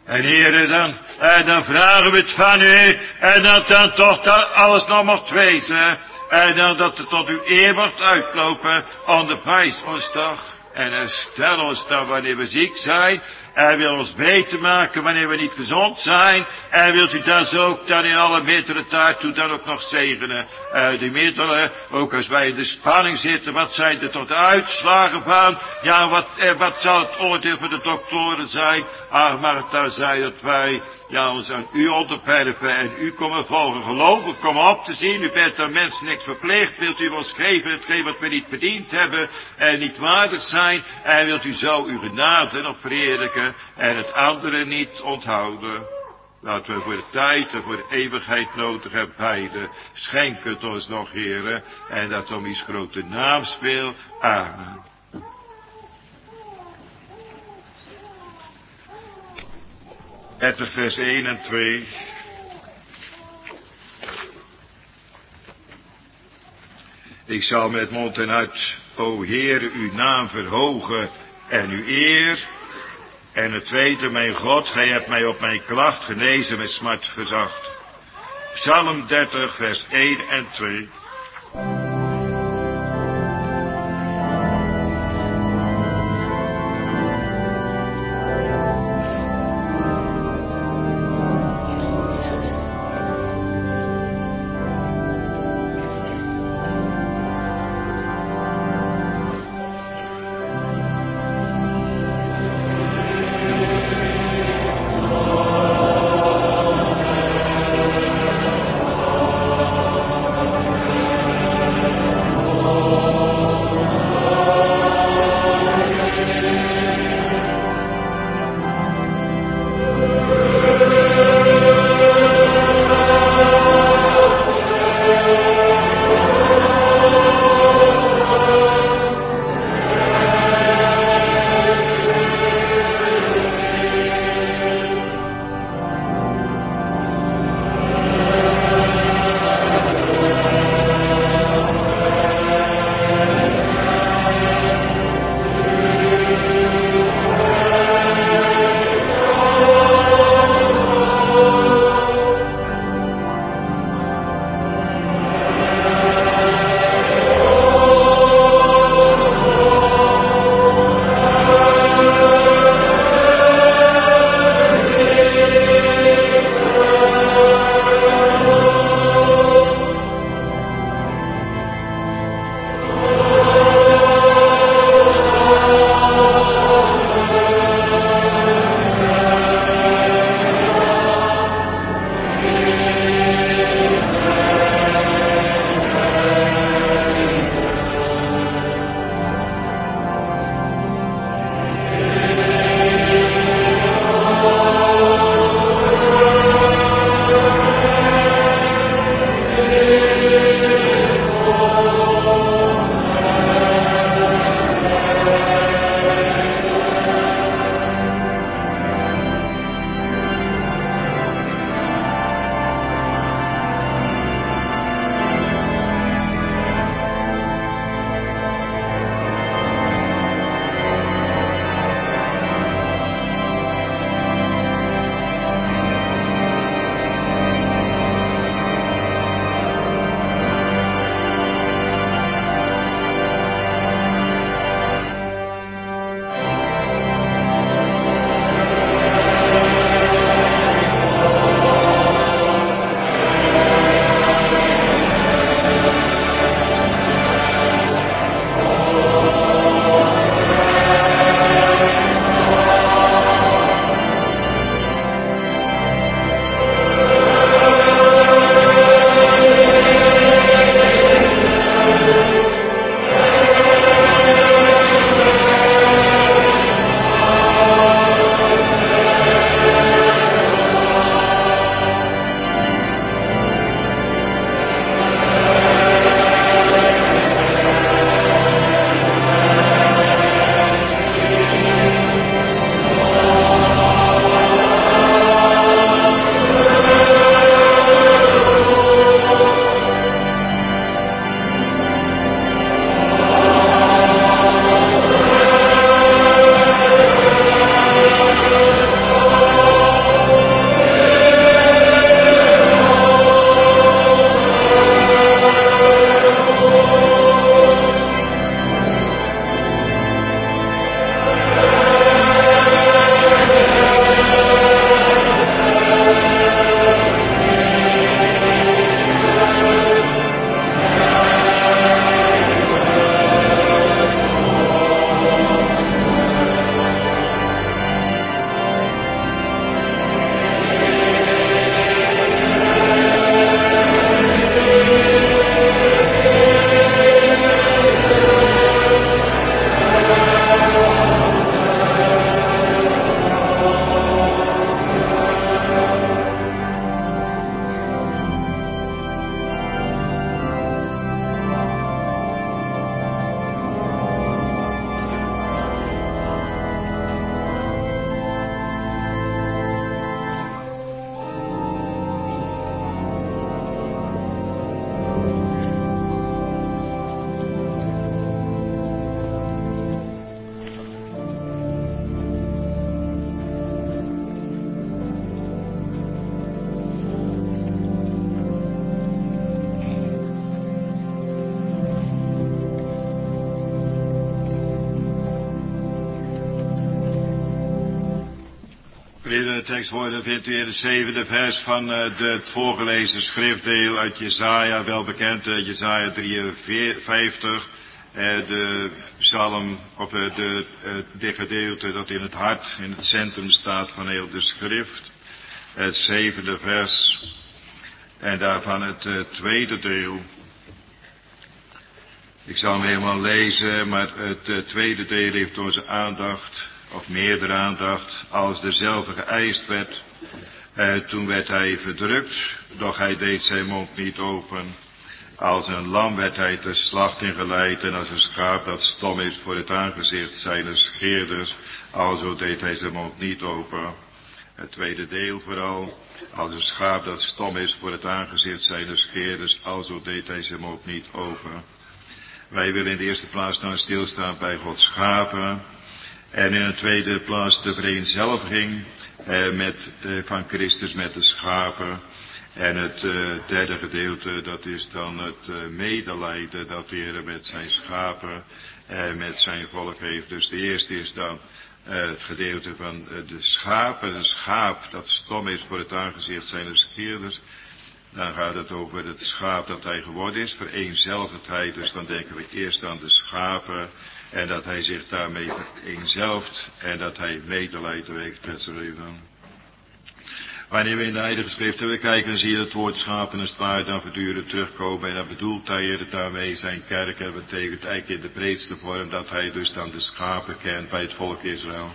En heren, dan, en dan vragen we het van u, en dat dan toch dat alles nog mocht wezen, en dan dat het tot uw eer mocht uitlopen, onderwijs ons toch. En herstel ons dan wanneer we ziek zijn. En wil ons beter maken wanneer we niet gezond zijn. En wilt u dan zo ook dan in alle middelen daartoe dan ook nog zegenen. Uh, die middelen, ook als wij in de spanning zitten. Wat zijn er tot de uitslagen van? Ja, wat, eh, wat zal het oordeel van de doktoren zijn? Ach, maar het dan zijn dat wij ja, ons aan u onderwerpen en u komen volgen. Geloven, kom op te zien. U bent aan mensen niks verplicht. Wilt u ons geven hetgeen wat we niet verdiend hebben en niet waardig zijn. En wilt u zo uw genade nog verheerlijken en het andere niet onthouden. Laten we voor de tijd en voor de eeuwigheid nodig hebben beide. Schenk het ons nog, heren. En dat om uw grote naam speel. Amen. dertig vers één en twee. Ik zal met mond en hart, o Heere, uw naam verhogen en uw eer. En het tweede, mijn God, gij hebt mij op mijn klacht genezen met smart verzacht. Psalm dertig vers één en twee. Geliefde tekstwoorden vindt u in het zevende vers van uh, de, het voorgelezen schriftdeel uit Jesaja, wel bekend, uh, Jesaja drieënvijftig. Uh, de psalm, of uh, de, uh, dit gedeelte dat in het hart, in het centrum staat van heel de schrift. Het zevende vers. En daarvan het uh, tweede deel. Ik zal hem helemaal lezen, maar het uh, tweede deel heeft onze aandacht, of meerdere aandacht, als dezelfde geëist werd. Uh, toen werd hij verdrukt, doch hij deed zijn mond niet open. Als een lam werd hij ter slachting geleid en als een schaap dat stom is voor het aangezicht zijner scheerders, alzo deed hij zijn mond niet open. Het tweede deel vooral, als een schaap dat stom is voor het aangezicht zijner scheerders, alzo deed hij zijn mond niet open. Wij willen in de eerste plaats dan stilstaan bij Gods schapen. En in de tweede plaats de vereenzelviging eh, met, eh, van Christus met de schapen. En het eh, derde gedeelte, dat is dan het eh, medelijden dat de Heer met zijn schapen, eh, met zijn volk heeft. Dus de eerste is dan eh, het gedeelte van eh, de schapen, een schaap dat stom is voor het aangezicht zijner scheerders. Dan gaat het over het schaap dat hij geworden is, vereenzelvigt hij. Dus dan denken we eerst aan de schapen en dat hij zich daarmee vereenzelvigt en dat hij medelijden heeft met zijn leven. Wanneer we in de Heilige Schriften kijken, dan zie je het woord schapen en spaar dan voortdurend terugkomen. En dan bedoelt hij er daarmee zijn kerk. En dat betekent eigenlijk in de breedste vorm dat hij dus dan de schapen kent bij het volk Israël.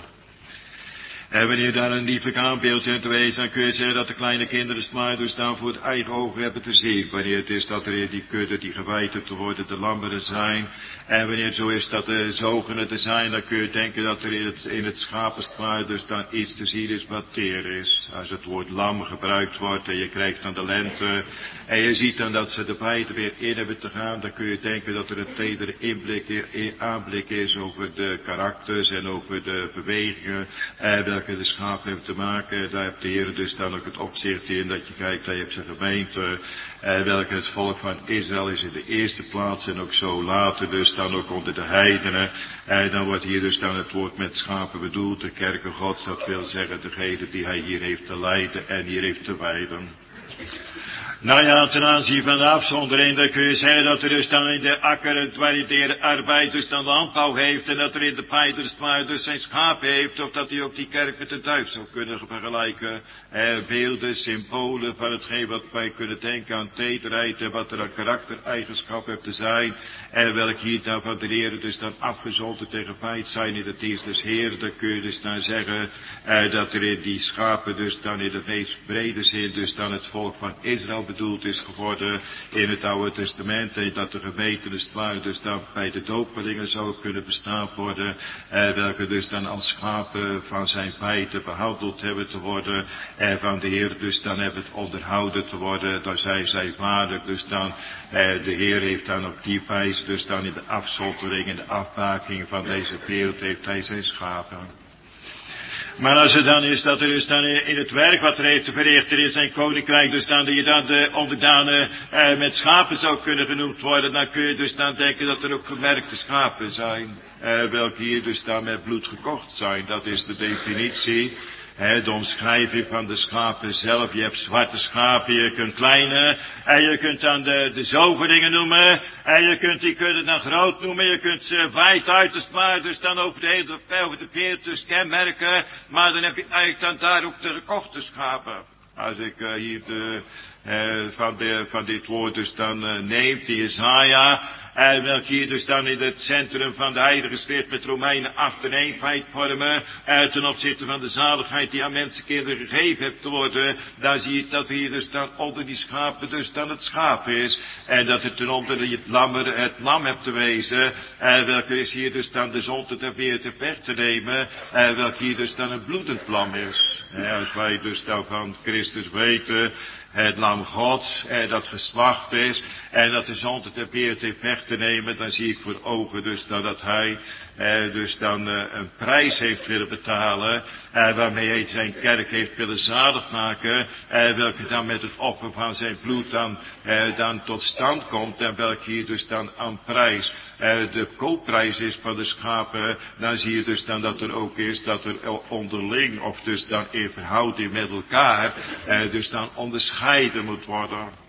En wanneer je daar een lieflijk aanbeeld in te wezen, dan kun je zeggen dat de kleine kinderen het dus dan voor het eigen ogen hebben te zien. Wanneer het is dat er in die kudde die gewijd te worden de lammeren zijn. En wanneer het zo is dat de zogenen te zijn, dan kun je denken dat er in het, in het schapenstmaar dus dan iets te zien is wat teer is. Als het woord lam gebruikt wordt en je krijgt dan de lente. En je ziet dan dat ze de beide weer in hebben te gaan, dan kun je denken dat er een tedere inblik, aanblik is over de karakters en over de bewegingen. En de schaap heeft te maken, daar heeft de Heer dus dan ook het opzicht in, dat je kijkt, hij heeft zijn gemeente, eh, welke het volk van Israël is in de eerste plaats en ook zo later dus dan ook onder de heidenen. En dan wordt hier dus dan het woord met schapen bedoeld, de kerken Gods, dat wil zeggen degene die hij hier heeft te leiden en hier heeft te wijden. Nou ja, ten aanzien van de afzondering, dan kun je zeggen dat er dus dan in de akker, waar hij de arbeid dus dan landbouw heeft, en dat er in de pijderstwaar dus zijn schaap heeft, of dat hij ook die kerk met de duif zou kunnen vergelijken. Eh, beelden, symbolen van hetgeen wat wij kunnen denken aan tederheid en wat er aan karaktereigenschap heeft te zijn, en welk hier dan van de Heer dus dan afgezonderd en gewijd zijn in de dienst des Heer, dan kun je dus dan zeggen eh, dat er in die schapen dus dan in de meest brede zin dus dan het volk van Israël bedoeld is geworden in het Oude Testament, en dat de gemeente dus waar dus dan bij de dooppelingen zou kunnen bestaan worden, eh, welke dus dan als schapen van zijn feiten behandeld hebben te worden, en van de Heer dus dan hebben onderhouden te worden, daar zij zij waarlijk dus dan, eh, de Heer heeft dan op die wijze dus dan in de afzondering en de afbaking van deze wereld heeft hij zijn schapen. Maar als het dan is dat er dus dan in het werk wat er heeft te verrichten in zijn koninkrijk, dus dan die je dan de onderdanen eh, met schapen zou kunnen genoemd worden, dan kun je dus dan denken dat er ook gemerkte schapen zijn, eh, welke hier dus dan met bloed gekocht zijn. Dat is de definitie. He, de omschrijving van de schapen zelf. Je hebt zwarte schapen, je kunt kleine, en je kunt dan de, de zoveningen noemen, en je kunt die kunnen dan groot noemen, je kunt ze wijd uiterst maar, dus dan over de hele, over de wereld dus kenmerken, maar dan heb je eigenlijk dan daar ook de gekochte schapen. Als ik uh, hier de, uh, van, de, van dit woord dus dan uh, neem, die Jesaja, en welk hier dus dan in het centrum van de Heilige Schrift met Romeinen acht en een feit vormen, uh, ten opzichte van de zaligheid die aan mensenkinderen gegeven heeft te worden, daar zie je dat hier dus dan onder die schapen dus dan het schaap is, en dat het ten onder het lammer het lam hebt te wezen, uh, welke is hier dus dan de zonde ter wereld weg te nemen, uh, welk hier dus dan een bloedend lam is. Uh, als wij dus dan van Christus weten, het lam Gods, eh, dat geslacht is, en dat de zonde te beurt heeft weg te nemen, dan zie ik voor ogen dus dan dat hij eh, dus dan eh, een prijs heeft willen betalen, eh, waarmee hij zijn kerk heeft willen zalig maken, eh, welke dan met het offer van zijn bloed dan, eh, dan tot stand komt, en welke hier dus dan aan prijs eh, de koopprijs is van de schapen. Dan zie je dus dan dat er ook is dat er onderling, of dus dan in verhouding met elkaar, eh, dus dan onderscheiden moet worden.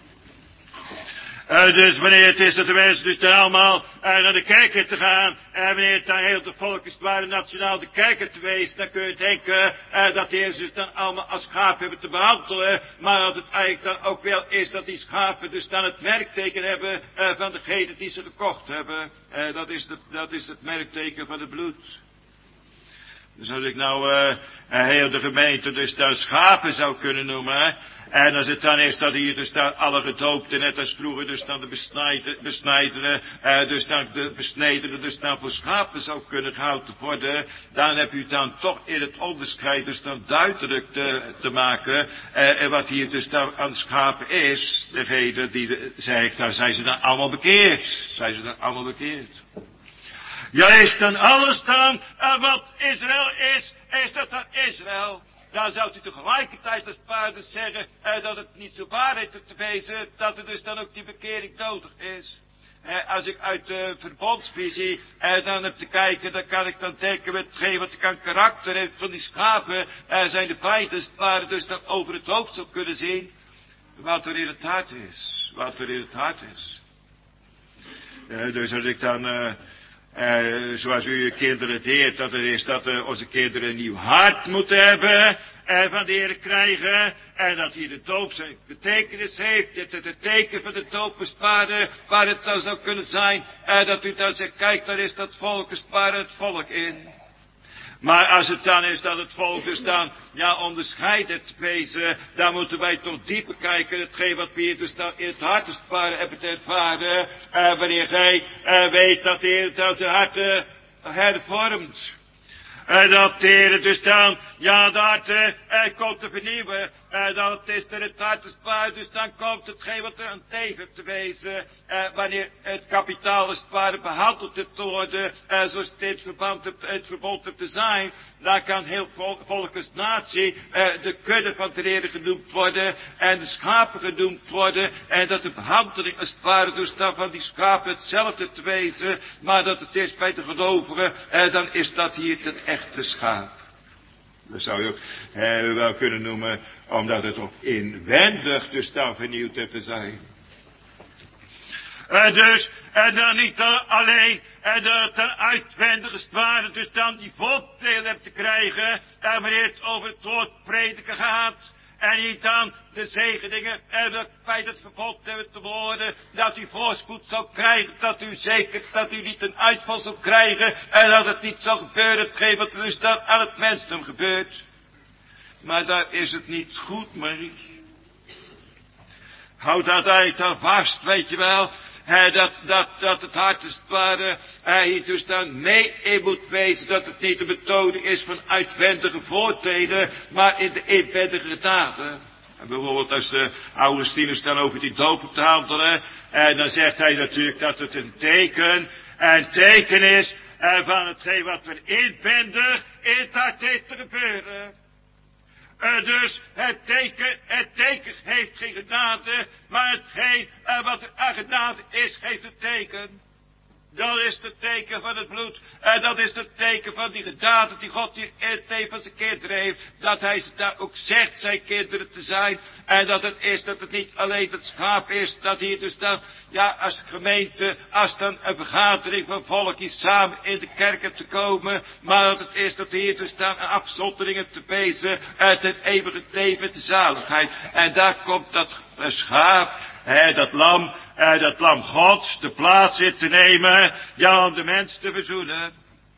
Uh, dus wanneer het is dat de mensen dus dan allemaal uh, naar de kerk te gaan, en uh, wanneer het dan heel de volk is waar nationaal de kerk te wezen, dan kun je denken uh, dat de Heer dus dan allemaal als schapen hebben te behandelen, maar dat het eigenlijk dan ook wel is dat die schapen dus dan het merkteken hebben uh, van degene die ze gekocht hebben. Uh, dat, is de, dat is het merkteken van het bloed. Dus als ik nou uh, heel de gemeente dus dan schapen zou kunnen noemen, en als het dan is dat hier dus dan alle gedoopten, net als vroeger dus dan de besnijderen, uh, dus dan de besnedenen dus dan voor schapen zou kunnen gehouden worden, dan heb u dan toch in het onderscheid dus dan duidelijk te, te maken, uh, wat hier dus dan aan schapen is. Degene die de, zegt, dan zijn ze dan allemaal bekeerd. Zijn ze dan allemaal bekeerd. Ja, is dan alles dan, uh, wat Israël is, is dat dan Israël? Dan zou u tegelijkertijd als paarden zeggen, uh, dat het niet zo waar is te wezen, dat er dus dan ook die bekering nodig is. Uh, als ik uit de verbondsvisie uh, dan heb te kijken, dan kan ik dan denken met hetgeen wat ik aan karakter heeft van die schapen, uh, zijn de feiten als paarden dus dan over het hoofd zou kunnen zien, wat er in het hart is. Wat er in het hart is. Uh, dus als ik dan... Uh, Uh, zoals u je kinderen deed, dat het is dat uh, onze kinderen een nieuw hart moeten hebben, uh, van de Heer krijgen, en dat hier de doop zijn betekenis heeft, dit het, het teken van de doop is paarden, waar het dan zou kunnen zijn, uh, dat u dan zegt, kijk, daar is dat volk, is paarden het volk in. Maar als het dan is dat het volk dus dan, ja, onderscheiden te wezen, dan moeten wij toch dieper kijken, hetgeen wat we hier dus dan in het hart als het hebben te ervaren, uh, wanneer gij uh, weet dat de Heer dan zijn hart uh, hervormt. Uh, dat de Heer dus dan, ja, de harten uh, komt te vernieuwen. Uh, dat het is er het hart als paard, dus dan komt hetgeen wat er aan tegen te wezen. Uh, wanneer het kapitaal als het ware behandeld hebt te worden, uh, zoals het in het verband hebt, het verbond hebt te zijn, dan kan heel vol, volk als natie uh, de kudde van de Heer genoemd worden, en de schapen genoemd worden, en dat de behandeling als het ware dus dan van die schapen hetzelfde te wezen, maar dat het is bij de gelovigen, uh, dan is dat hier het echte schaap. Dat zou je ook eh, wel kunnen noemen, omdat het ook inwendig dus dan vernieuwd heeft te zijn. Uh, dus, en dan niet uh, alleen, en dat het uitwendig is ware, dus dan die voordeel hebt te krijgen, en wanneer het over het woord prediken gaat, en niet dan de zegeningen, en dat bij het verbod hebben te worden, dat u voorspoed zou krijgen, dat u zeker, dat u niet een uitval zou krijgen, en dat het niet zal gebeuren, hetgeen wat er dus dan aan het mensdom gebeurt. Maar daar is het niet goed, Marie. Houd dat uit dan vast, weet je wel. He, dat, dat, dat het hart als het ware he, hier dus dan mee in moet wezen, dat het niet de methode is van uitwendige voordelen, maar in de inwendige daden. En bijvoorbeeld als de Augustinus dan over die doop te handelen, en dan zegt hij natuurlijk dat het een teken, een teken is en van hetgeen wat er inwendig in het hart heeft te gebeuren. Uh, dus het teken, het teken heeft geen genade, maar hetgeen uh, wat er aan genade is, geeft het teken. Dat is het teken van het bloed. En dat is het teken van die genade die God hier in het leven van zijn kinderen heeft. Dat hij ze daar ook zegt zijn kinderen te zijn. En dat het is dat het niet alleen het schaap is. Dat hier dus dan, ja, als gemeente, als dan een vergadering van volk hier samen in de kerk hebt te komen. Maar dat het is dat hier dus dan een afzondering hebt te wezen. Uit het eeuwige leven de zaligheid. En daar komt dat schaap. He, dat lam, he, dat lam Gods de plaats in te nemen, ja, om de mens te verzoenen.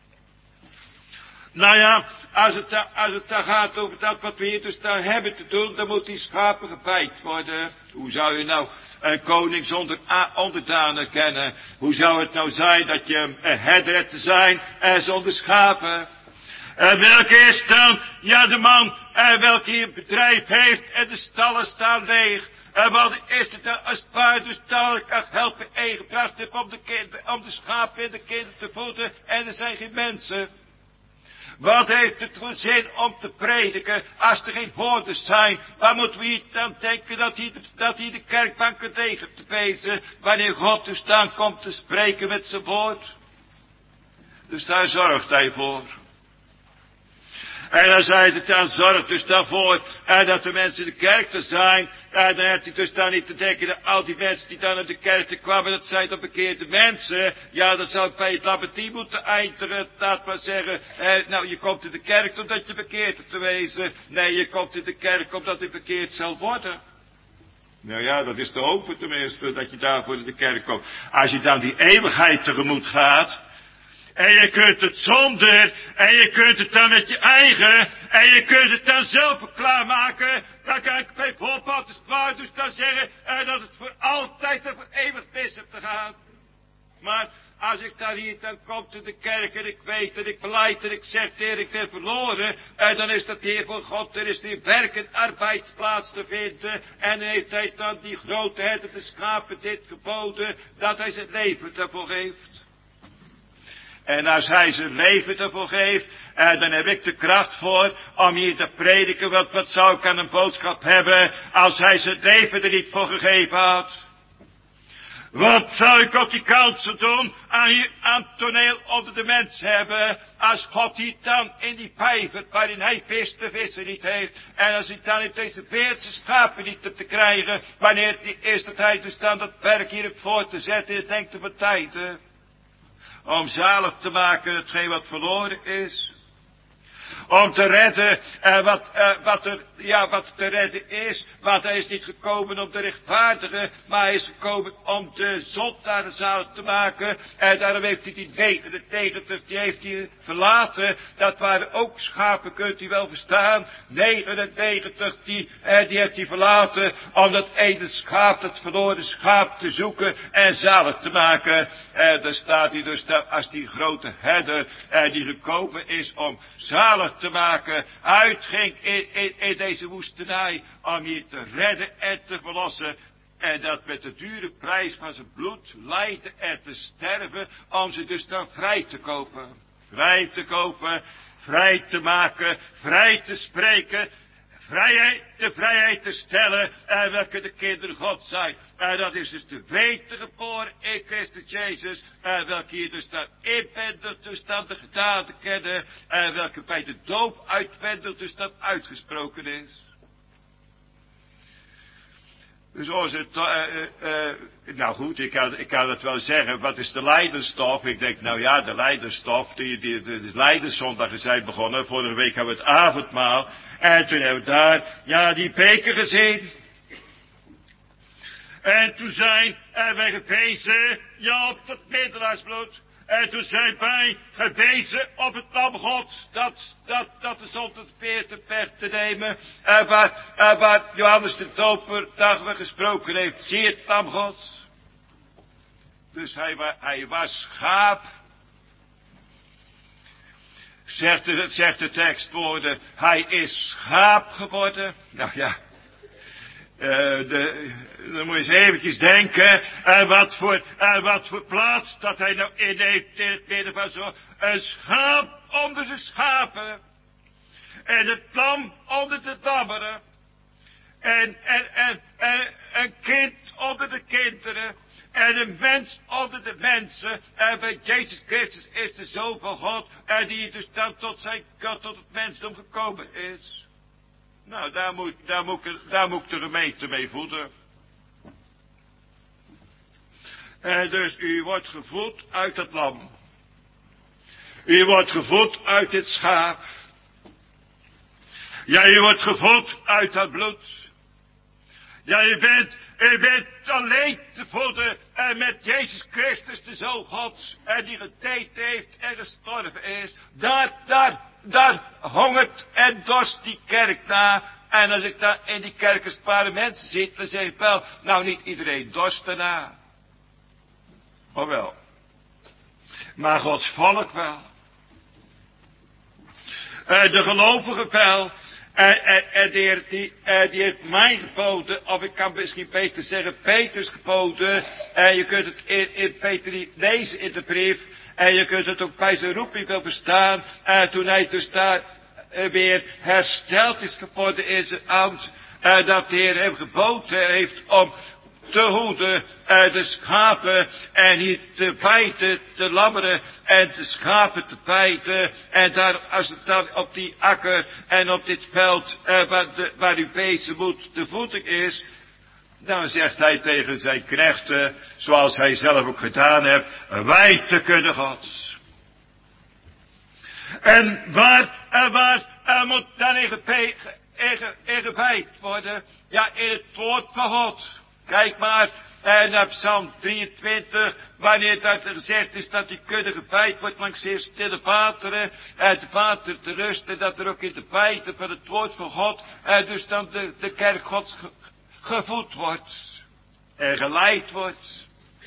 Nou ja, als het, als het dan gaat over dat wat we hier dus daar hebben te doen, dan moet die schapen gebijt worden. Hoe zou je nou een koning zonder onderdanen kennen? Hoe zou het nou zijn dat je een herder hebt te zijn en zonder schapen? En welke is dan, ja de man, en welke hier een bedrijf heeft en de stallen staan leeg. En wat is het dan als paard de stallen kan helpen ingebracht heb om de, kind, om de schapen en de kinderen te voeden en er zijn geen mensen. Wat heeft het voor zin om te prediken als er geen woorden zijn? Waar moeten we hier dan denken dat hier, dat hier de kerkbanken tegen te wezen wanneer God dus dan komt te spreken met zijn woord? Dus daar zorgt hij voor. En als hij het dan zorgt dus daarvoor en dat de mensen in de kerk er zijn. En dan heeft hij dus dan niet te denken dat al die mensen die dan in de kerk te kwamen, dat zijn dan bekeerde mensen. Ja, dat zou bij het labatie moeten eindigen. Laat maar zeggen, eh, nou je komt in de kerk omdat je bekeerd hebt te wezen. Nee, je komt in de kerk omdat je bekeerd zal worden. Nou ja, dat is de hoop tenminste, dat je daarvoor in de kerk komt. Als je dan die eeuwigheid tegemoet gaat. En je kunt het zonder, en je kunt het dan met je eigen, en je kunt het dan zelf klaarmaken. Dan kan ik bij voorpad de zwaar dus dan zeggen, eh, dat het voor altijd en voor eeuwig mis hebt te gaan. Maar als ik dan hier dan kom in de kerk en ik weet en ik beleid en ik zeg tegen ik ben verloren, en dan is dat hier voor God, er is die werkend arbeidsplaats te vinden. En dan heeft hij dan die grote herder de schapen dit geboden, dat hij zijn leven daarvoor geeft. En als hij zijn leven ervoor geeft, eh, dan heb ik de kracht voor om hier te prediken. Wat, wat zou ik aan een boodschap hebben als hij zijn leven er niet voor gegeven had? Wat zou ik op die kansen doen aan, hier, aan het toneel onder de mens hebben, als God hier dan in die vijver waarin hij vis de vissen niet heeft, en als hij dan in deze veertse schapen niet te, te krijgen, wanneer die eerste tijd dus dan dat werk hier op voor te zetten in het lengte van tijden. Om zalig te maken hetgeen wat verloren is. Om te redden uh, wat, uh, wat, er, ja, wat te redden is. Want hij is niet gekomen om de rechtvaardigen, maar hij is gekomen om de zondaren zalig te maken. En daarom heeft hij die negende negentig, die heeft hij verlaten. Dat waren ook schapen, kunt u wel verstaan. negenennegentig, die, uh, die heeft hij verlaten. Om dat ene schaap, dat verloren schaap, te zoeken en zalig te maken. En uh, daar staat hij dus, daar, als die grote herder, uh, die gekomen is om zalig te maken, uitging in, in, in deze woestenij om je te redden en te verlossen. En dat met de dure prijs van zijn bloed lijden en te sterven, om ze dus dan vrij te kopen. Vrij te kopen, vrij te maken, vrij te spreken, vrijheid, de vrijheid te stellen, en welke de kinderen God zijn. En dat is dus de weten geboren in Christus Jezus, en welke hier dus dan inwendig dus dan de genade kennen, en welke bij de doop uitwendig dus dan uitgesproken is. Dus als het, uh, uh, uh, nou goed, ik kan, ik kan het wel zeggen, wat is de lijdenstof? Ik denk, nou ja, de lijdenstof, die, die, de, de lijdenszondagen zijn begonnen. Vorige week hebben we het avondmaal. En toen hebben we daar, ja, die beker gezien. En toen zijn uh, wij gewezen, ja, op het middelaarsbloed. En toen zijn wij gewezen op het lam God, dat, dat, dat de zondag veertig werd te nemen. En waar, en waar Johannes de Doper dagelijks gesproken heeft, zie het lam God. Dus hij, hij was schaap. Zegt de, zegt de tekstwoorden, hij is schaap geworden. Nou ja. Uh, de, dan moet je eens eventjes denken, en wat voor, en wat voor plaats dat hij nou inneemt in het midden van zo, een schaap onder de schapen, en het lam onder de dammeren, en, en, en, en een kind onder de kinderen, en een mens onder de mensen, en bij Jezus Christus is de Zoon van God, en die dus dan tot zijn, tot het mensdom gekomen is. Nou, daar moet, daar, moet, daar moet de gemeente mee voeden. En dus u wordt gevoed uit het lam. U wordt gevoed uit het schaap. Ja, u wordt gevoed uit dat bloed. Ja, u bent, u bent alleen te voeden en met Jezus Christus, de Zoon Gods, en die gedeed heeft en gestorven is. Daar, daar, daar hongert en dorst die kerk na. En als ik daar in die kerk een paar mensen zit, dan zeg ik wel, nou niet iedereen dorst erna. Maar wel. Maar Gods volk wel. Uh, de gelovige wel. En, en, en die, heeft, die, uh, die heeft mij geboden, of ik kan misschien beter zeggen Petrus geboden. En je kunt het in, in Peter lezen in de brief. En je kunt het ook bij zijn roeping wel verstaan. En toen hij dus daar uh, weer hersteld is geworden in zijn ambt. Uh, dat de Heer hem geboden heeft om te hoeden uh, de schapen en niet te bijten, te lammeren en de schapen te bijten. En daar, als het dan op die akker en op dit veld uh, waar, de, waar uw wezenmoed de voeding is, dan zegt hij tegen zijn knechten, zoals hij zelf ook gedaan heeft, wij te kunnen Gods. En waar, en waar er moet dan in gewijd worden? Ja, in het woord van God. Kijk maar, en op Psalm drieëntwintig, wanneer dat er gezegd is dat die kudde gewijd wordt langs zeer stille wateren, en het water te rusten, dat er ook in de bijten van het woord van God, en dus dan de, de kerk Gods ge, gevoed wordt, en geleid wordt.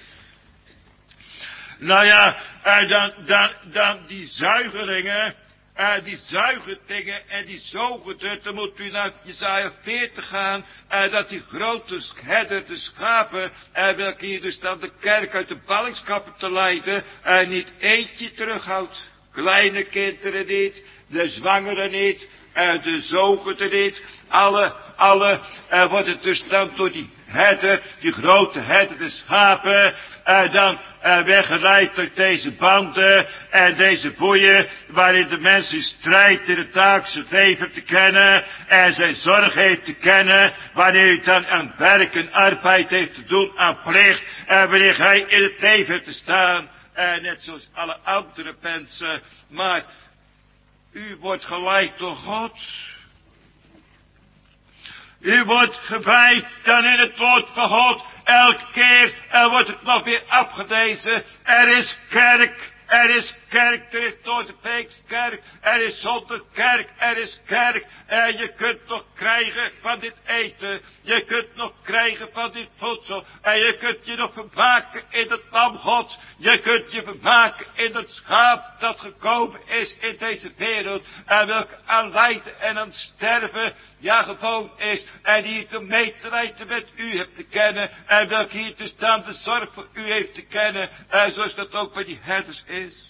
Nou ja, en dan, dan, dan die zuigelingen, Uh, die zuigendingen en die zogenden, dan moet u naar Jesaja veertig gaan, uh, dat die grote herder, de schapen, uh, welke hier dus dan de kerk uit de ballingskappen te leiden, uh, niet eentje terughoudt. Kleine kinderen niet, de zwangeren niet, uh, de zogenden niet, alle, alle, uh, worden dus dan door die herder, die grote herder, de schapen, uh, dan uh, weggeleid door deze banden en deze boeien, waarin de mens in strijd in het dagelijkse leven te kennen en zijn zorg heeft te kennen, wanneer hij dan aan werk en arbeid heeft te doen, aan plicht, en wanneer hij in het leven heeft te staan, en net zoals alle andere mensen, maar u wordt geleid door God. U wordt gewijd dan in het woord van God. Elke keer er wordt het nog weer afgewezen. Er is kerk. Er is kerk. Er is door de Beekskerk. Er is zonder kerk. Er is kerk. En je kunt nog krijgen van dit eten. Je kunt nog krijgen van dit voedsel. En je kunt je nog vermaken in het lam Gods. Je kunt je vermaken in het schaap dat gekomen is in deze wereld. En welke aan lijden en aan sterven, ja, gewoon is. En die het om medelijden met u hebt te kennen. En welke hier dus dan de zorg voor u heeft te kennen. En zoals dat ook bij die herders is.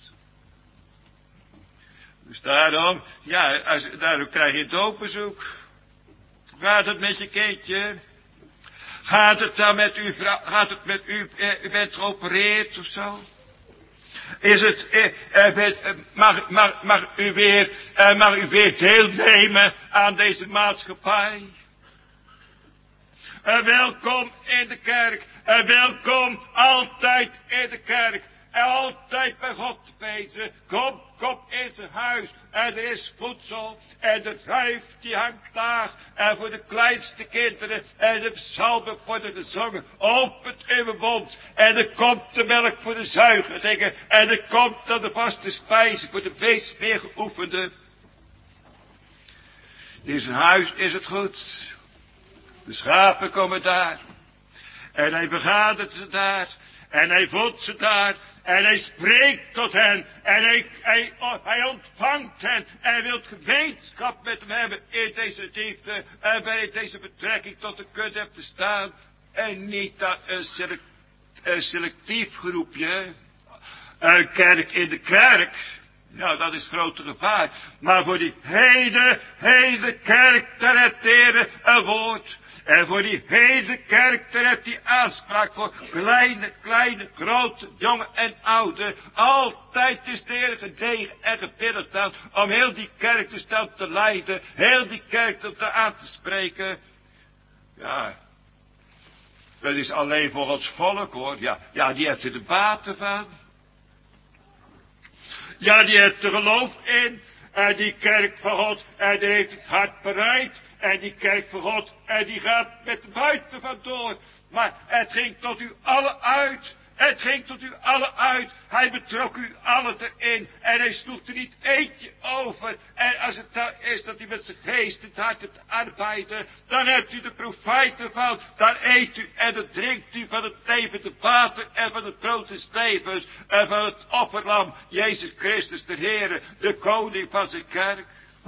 Dus daarom, ja, als, daarom krijg je doopbezoek. Gaat het met je kindje? Gaat het dan met uw vrouw? Gaat het met u? Eh, u bent geopereerd of zo? Is het, eh, eh, mag, mag, mag u weer, eh, mag u weer deelnemen aan deze maatschappij? Eh, welkom in de kerk. Eh, welkom altijd in de kerk. En altijd bij God te wezen. Kom, kom in zijn huis. En er is voedsel. En de vijf die hangt daar. En voor de kleinste kinderen. En de psalmen worden gezongen. Opent uw mond. En er komt de melk voor de zuigelingen. En er komt dan de vaste spijze voor de feestmeer geoefenden. In zijn huis is het goed. De schapen komen daar. En hij vergadert ze daar. En hij voedt ze daar. En hij spreekt tot hen. En hij, hij, hij ontvangt hen. En hij wil gemeenschap met hem hebben in deze liefde. En bij deze betrekking tot de kudde hebt te staan. En niet dat een, select, een selectief groepje. Een kerk in de kerk. Nou, dat is grote gevaar. Maar voor die hele, hele kerk, daar heeft de Heer een woord. En voor die hele kerk, daar heeft hij aanspraak voor. Kleine, kleine, grote, jonge en oude. Altijd is de Heer gedegen en gebidderd aan. Om heel die kerk dus dan te leiden. Heel die kerk tot aan te spreken. Ja. Dat is alleen voor ons volk hoor. Ja, ja die heeft er de baten van. Ja, die heeft er geloof in. En die kerk van God. En die heeft het hart bereid. En die kerk van God. En die gaat met buiten vandoor. Maar het ging tot u allen uit. Het ging tot u allen uit. Hij betrok u allen erin. En hij sloeg er niet eentje over. En als het dan is dat hij met zijn geest het hart hebt arbeiden. Dan hebt u de profijten van. Dan eet u en dan drinkt u van het levende water. En van het brood des levens. En van het offerlam. Jezus Christus de Heere. De koning van zijn kerk.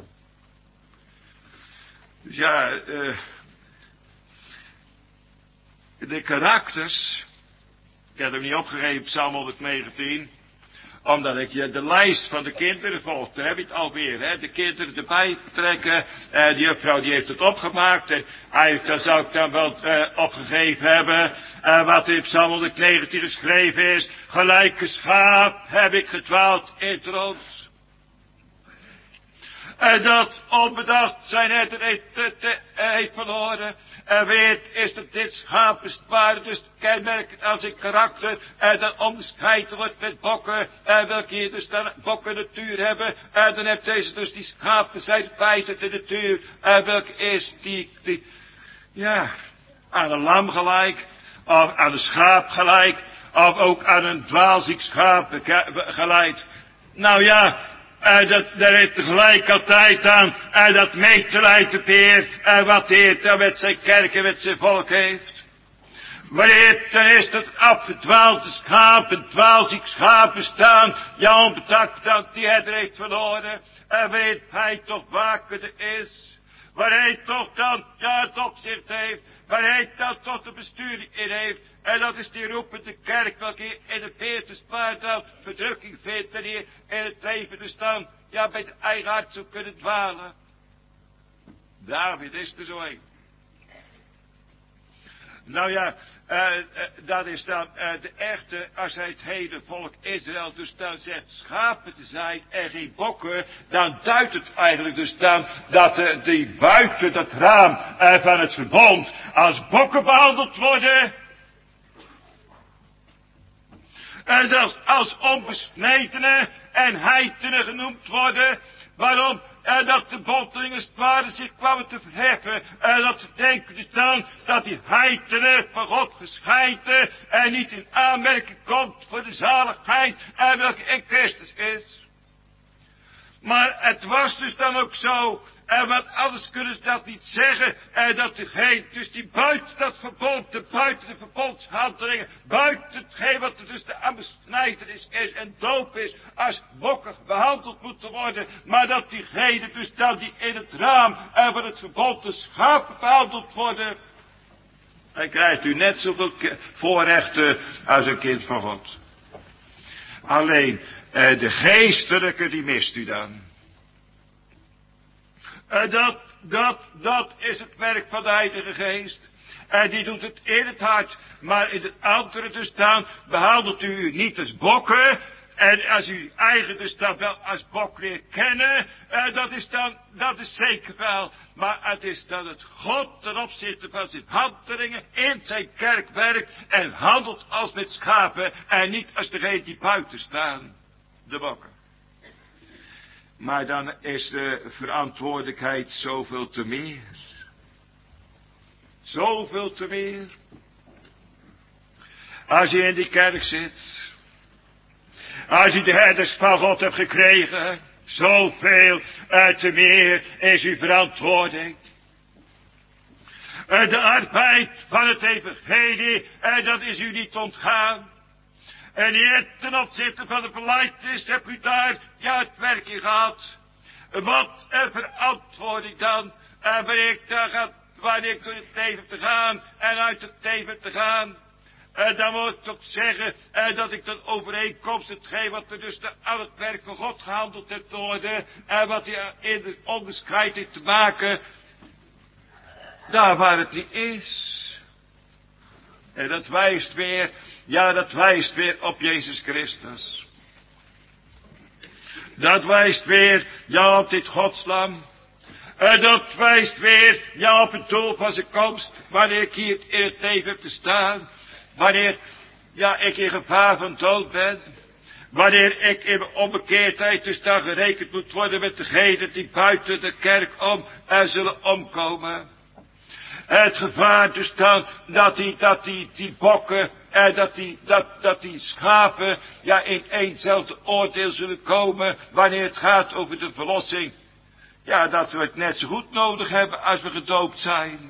Dus ja, uh, de karakters, ik heb hem niet opgegeven, Psalm honderdnegentien, omdat ik je de lijst van de kinderen volg. Daar heb je het alweer, hè. De kinderen erbij trekken. Uh, de juffrouw die heeft het opgemaakt. En eigenlijk dan zou ik dan wel uh, opgegeven hebben. Uh, wat in Psalm honderdnegentien geschreven is. Gelijke schaap heb ik gedwaald in het rond. En dat onbedacht zijn herder heeft, heeft verloren. En weet is dat dit schaap bestwaarde, dus kenmerkend als een karakter. En dan onderscheiden wordt met bokken. En welke hier dus dan bokken natuur hebben. En dan heeft deze dus die schapen zijn feiten de natuur. En welke is die, die, ja, aan een lam gelijk. Of aan een schaap gelijk. Of ook aan een dwaalziek schaap gelijk. Nou ja. En dat, daar heeft tegelijk altijd aan, en dat meeteleid de Heer, en wat de Heer dan met zijn kerk en met zijn volk heeft. Wanneer dan is dat afgedwaalde schaap, een dwaalziek schaap bestaan, ja onbedacht dat die herder heeft verloren, en wanneer hij toch wakende is, waar hij toch dan, ja het opzicht heeft, waar hij dan tot de besturing in heeft, en dat is die roepende kerk, welke in de Peterspaardal verdrukking vindt, en hier in het leven dus dan, ja, bij het eigen hart zou kunnen dwalen. David is er zo een. Nou ja, uh, uh, dat is dan uh, de echte, als hij het hele volk Israël dus dan zegt schapen te zijn en geen bokken, dan duidt het eigenlijk dus dan dat uh, die buiten dat raam uh, van het verbond als bokken behandeld worden. En zelfs als onbesnedenen en heidenen genoemd worden. Waarom? En dat de bontelingen sparen zich kwamen te verheffen. En dat ze denken dus dan dat die heidenen van God gescheiden en niet in aanmerking komt voor de zaligheid en welke in Christus is. Maar het was dus dan ook zo. En wat anders kunnen ze dat niet zeggen. En dat degene, dus die buiten dat verbond, de buiten de verbondshandelingen, buiten hetgeen wat er dus de aanbesnijdenis is en doop is, als bokken behandeld moeten worden. Maar dat diegene dus dan die in het raam en van het verbond de schapen behandeld worden. Dan krijgt u net zoveel voorrechten als een kind van God. Alleen, eh, de geestelijke die mist u dan. En dat, dat, dat is het werk van de Heilige Geest. En die doet het in het hart. Maar in het andere dus dan behandelt u u niet als bokken. En als u eigen dus dan wel als bok leert kennen. En dat is dan, dat is zeker wel. Maar het is dan het God ten opzichte van zijn handelingen in zijn kerk werkt. En handelt als met schapen. En niet als degene die buiten staan. De bokken. Maar dan is de verantwoordelijkheid zoveel te meer. Zoveel te meer. Als je in die kerk zit. Als je de herders van God hebt gekregen. Zoveel te meer is uw verantwoording. De arbeid van het evangelie. En dat is u niet ontgaan. En hier ten opzichte van de belijdenis hebt u daar, ja, het werk in gehad. Wat een verantwoording dan. En wanneer ik daar ga, wanneer ik door het leven te gaan en uit het leven te gaan. En dan moet ik toch zeggen en dat ik dan overeenkomst hetgeen wat er dus aan het werk van God gehandeld heeft te worden. En wat hij in de onderscheid heeft te maken. Daar waar het niet is. En dat wijst weer, ja dat wijst weer op Jezus Christus. Dat wijst weer, ja op dit Godslam. En dat wijst weer, ja op het doel van zijn komst. Wanneer ik hier in het leven heb te staan. Wanneer, ja ik in gevaar van dood ben. Wanneer ik in mijn onbekeerdheid dus dan gerekend moet worden met degenen die buiten de kerk om en zullen omkomen. Het gevaar dus dan dat die, dat die, die bokken en dat die, dat, dat die schapen ja in éénzelfde oordeel zullen komen wanneer het gaat over de verlossing. Ja, dat we het net zo goed nodig hebben als we gedoopt zijn.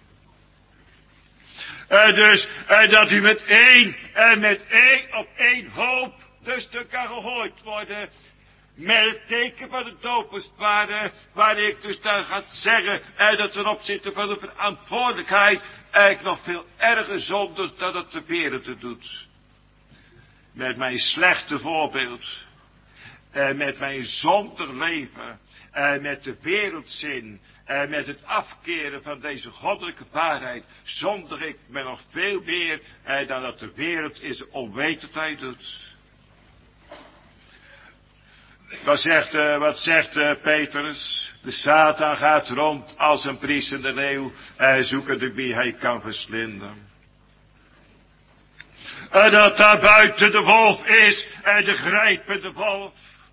En dus, en dat u met één, en met één op één hoop dus te kan gehoord worden. met het teken van de doopspaarden, waar ik dus dan ga zeggen, en dat ten opzichte van de verantwoordelijkheid, eigenlijk nog veel erger zonde dan dat de wereld het doet. Met mijn slechte voorbeeld, en met mijn zondig leven, en met de wereldzin, en met het afkeren van deze goddelijke waarheid, zondig ik me nog veel meer, en dan dat de wereld in zijn onwetendheid doet. Wat zegt, uh, wat zegt uh, Petrus? De Satan gaat rond als een priesende leeuw, en zoekende wie hij kan verslinden. En dat daar buiten de wolf is, en de grijpende wolf.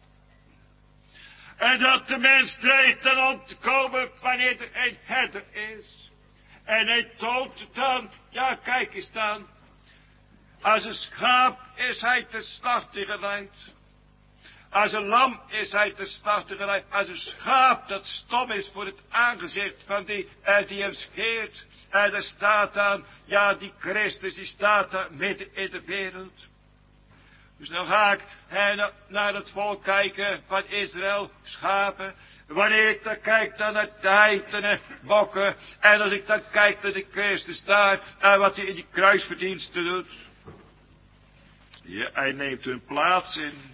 En dat de mens streeft dan om te komen wanneer er een herder is. En hij toont het dan, ja kijk eens dan. Als een schaap is hij te slachten geleid. Als een lam is hij te slachten geleid. Als een schaap dat stom is voor het aangezicht van die, uh, die hem scheert. En er staat dan, ja die Christus die staat daar midden in de wereld. Dus dan ga ik he, naar het volk kijken van Israël, schapen. Wanneer ik dan kijk dan naar de heidenen, bokken. En als ik dan kijk naar de Christus daar, en wat hij in die kruisverdiensten doet. Ja, hij neemt hun plaats in.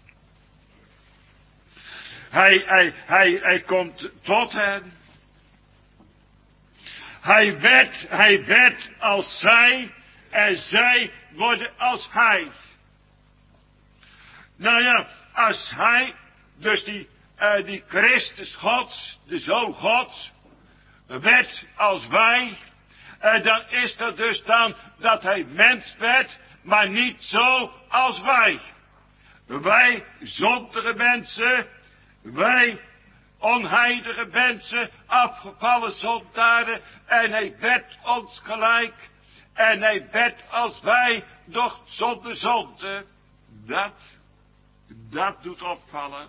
Hij, hij, hij, hij komt tot hen. Hij werd, hij werd als zij, en zij worden als hij. Nou ja, als hij, dus die, uh, die Christus Gods, de Zoon Gods, werd als wij, uh, dan is dat dus dan dat hij mens werd, maar niet zo als wij. Wij zondige mensen, wij onheilige mensen, afgevallen zondaren, en hij werd ons gelijk, en hij werd als wij, doch zonder zonde. Dat, dat doet opvallen.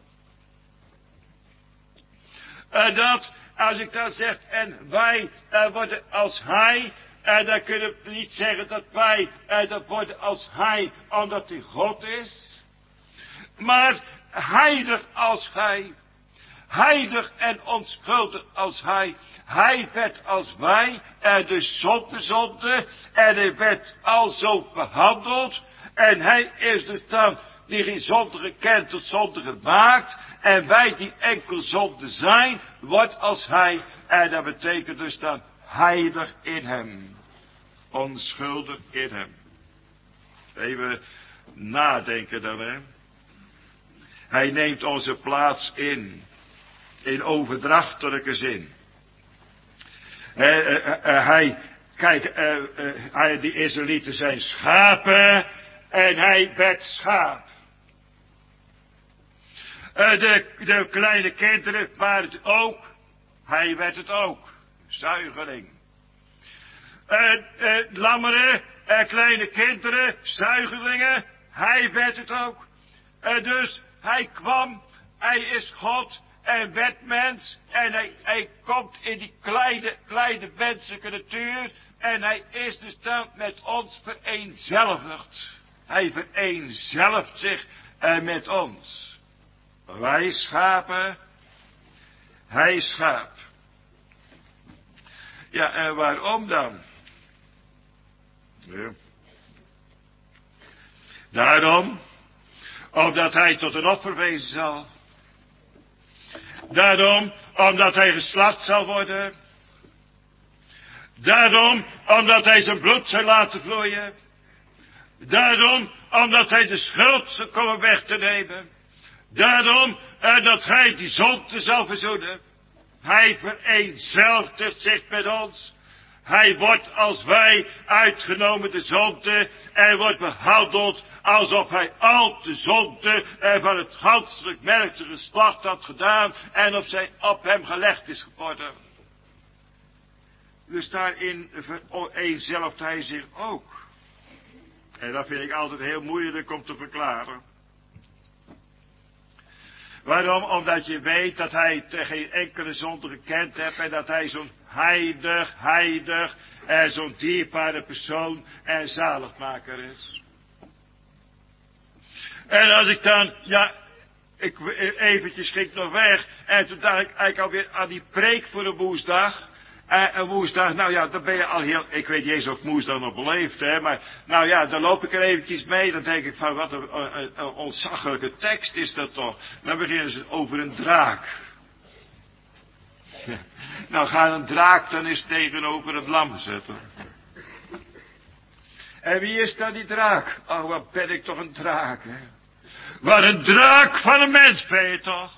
En dat, als ik dan zeg, en wij uh, worden als hij, en dan kunnen we niet zeggen dat wij uh, dat worden als hij, omdat hij God is. Maar heilig als hij. Heilig en onschuldig als hij. Hij werd als wij, en dus zonder zonde, en hij werd alzo behandeld, en hij is dus dan die geen zonde gekend tot zonde maakt, en wij die enkel zonde zijn, wordt als hij, en dat betekent dus dan heilig in hem, onschuldig in hem. Even nadenken dan, hè. Hij neemt onze plaats in. In overdrachtelijke zin. Uh, uh, uh, hij, kijk, uh, uh, hij, die Israëlieten zijn schapen. En hij werd schaap. Uh, de, de kleine kinderen waren het ook. Hij werd het ook. Zuigeling. Uh, uh, lammeren, uh, kleine kinderen, zuigelingen. Hij werd het ook. Uh, dus hij kwam, hij is God. En werd mens, en hij, hij komt in die kleine, kleine menselijke natuur, en hij is dus dan met ons vereenzelvigd. Hij vereenzelvigt zich uh, met ons. Wij schapen, hij schaap. Ja, en waarom dan? Ja. Daarom, omdat hij tot een offer wezen zal. Daarom, omdat hij geslacht zal worden. Daarom, omdat hij zijn bloed zal laten vloeien. Daarom, omdat hij de schuld zal komen weg te nemen. Daarom, uh, dat hij die zonde zal verzoenen. Hij vereenzelvigt zich met ons. Hij wordt als wij uitgenomen de zonde en wordt behandeld alsof hij al de zonde van het ganselijk menselijke geslacht had gedaan en of zij op hem gelegd is geworden. Dus daarin vereenzelvigt hij zich ook. En dat vind ik altijd heel moeilijk om te verklaren. Waarom? Omdat je weet dat hij geen enkele zonde gekend heeft en dat hij zo'n heilig, heilig en zo'n dierbare persoon en zaligmaker is. En als ik dan, ja, ik, eventjes ging ik nog weg. En toen dacht ik eigenlijk alweer aan die preek voor een woensdag. En een woensdag, nou ja, dan ben je al heel, ik weet niet eens of ik woensdag nog beleefd, hè. Maar, nou ja, dan loop ik er eventjes mee. Dan denk ik van, wat een, een, een ontzaglijke tekst is dat toch. Dan beginnen ze over een draak. Nou, ga een draak dan eens tegenover het lam zetten. En wie is dan die draak? Oh, wat ben ik toch een draak, hè. Wat een draak van een mens ben je toch.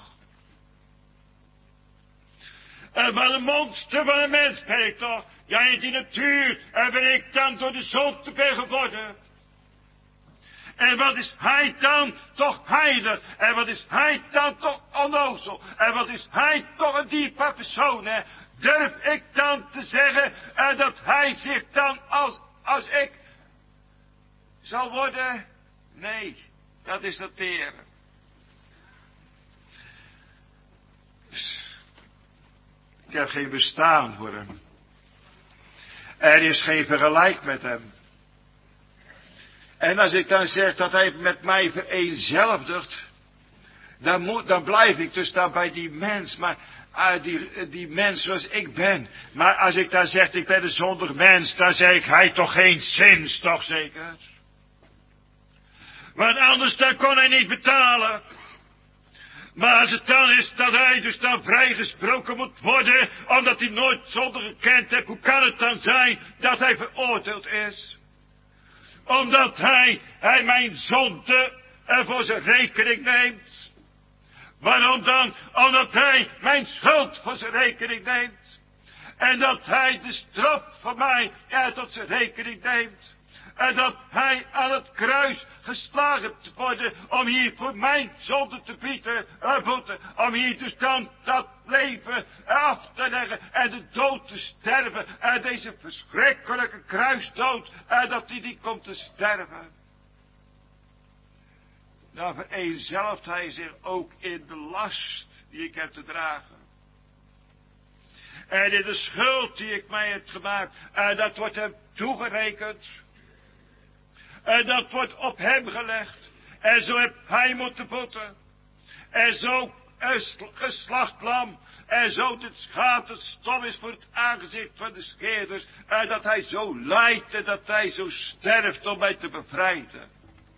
En wat een monster van een mens ben ik toch. Ja, in die natuur en ben ik dan door de zonde ben geworden. En wat is hij dan toch heilig? En wat is hij dan toch onnozel? En wat is hij toch een diepe persoon, hè? Durf ik dan te zeggen uh, dat hij zich dan als, als ik zal worden? Nee, dat is dat teren. Ik heb geen bestaan voor hem. Er is geen vergelijk met hem. En als ik dan zeg dat hij met mij vereenzelvigt, dan, moet, dan blijf ik dus dan bij die mens, maar uh, die, die mens zoals ik ben. Maar als ik dan zeg, ik ben een zondig mens, dan zeg ik, hij toch geen zins, toch zeker? Want anders dan kon hij niet betalen. Maar als het dan is dat hij dus dan vrijgesproken moet worden, omdat hij nooit zonde gekend heeft, hoe kan het dan zijn dat hij veroordeeld is? Omdat hij, hij mijn zonde er voor zijn rekening neemt. Waarom dan? Omdat hij mijn schuld voor zijn rekening neemt. En dat hij de straf van mij er tot zijn rekening neemt. En dat hij aan het kruis geslagen te worden om hier voor mijn zonde te bieden, uh, boeten, om hier dus dan dat leven af te leggen en de dood te sterven. En deze verschrikkelijke kruisdood, en dat hij niet komt te sterven. Dan vereenzelvigt hij zich ook in de last die ik heb te dragen. En in de schuld die ik mij heb gemaakt, en dat wordt hem toegerekend. En dat wordt op hem gelegd. En zo heb hij moeten boeten. En zo een geslacht lam. En zo dit schaap dat stom is voor het aangezicht van de scheerders. En dat hij zo lijdt en dat hij zo sterft om mij te bevrijden.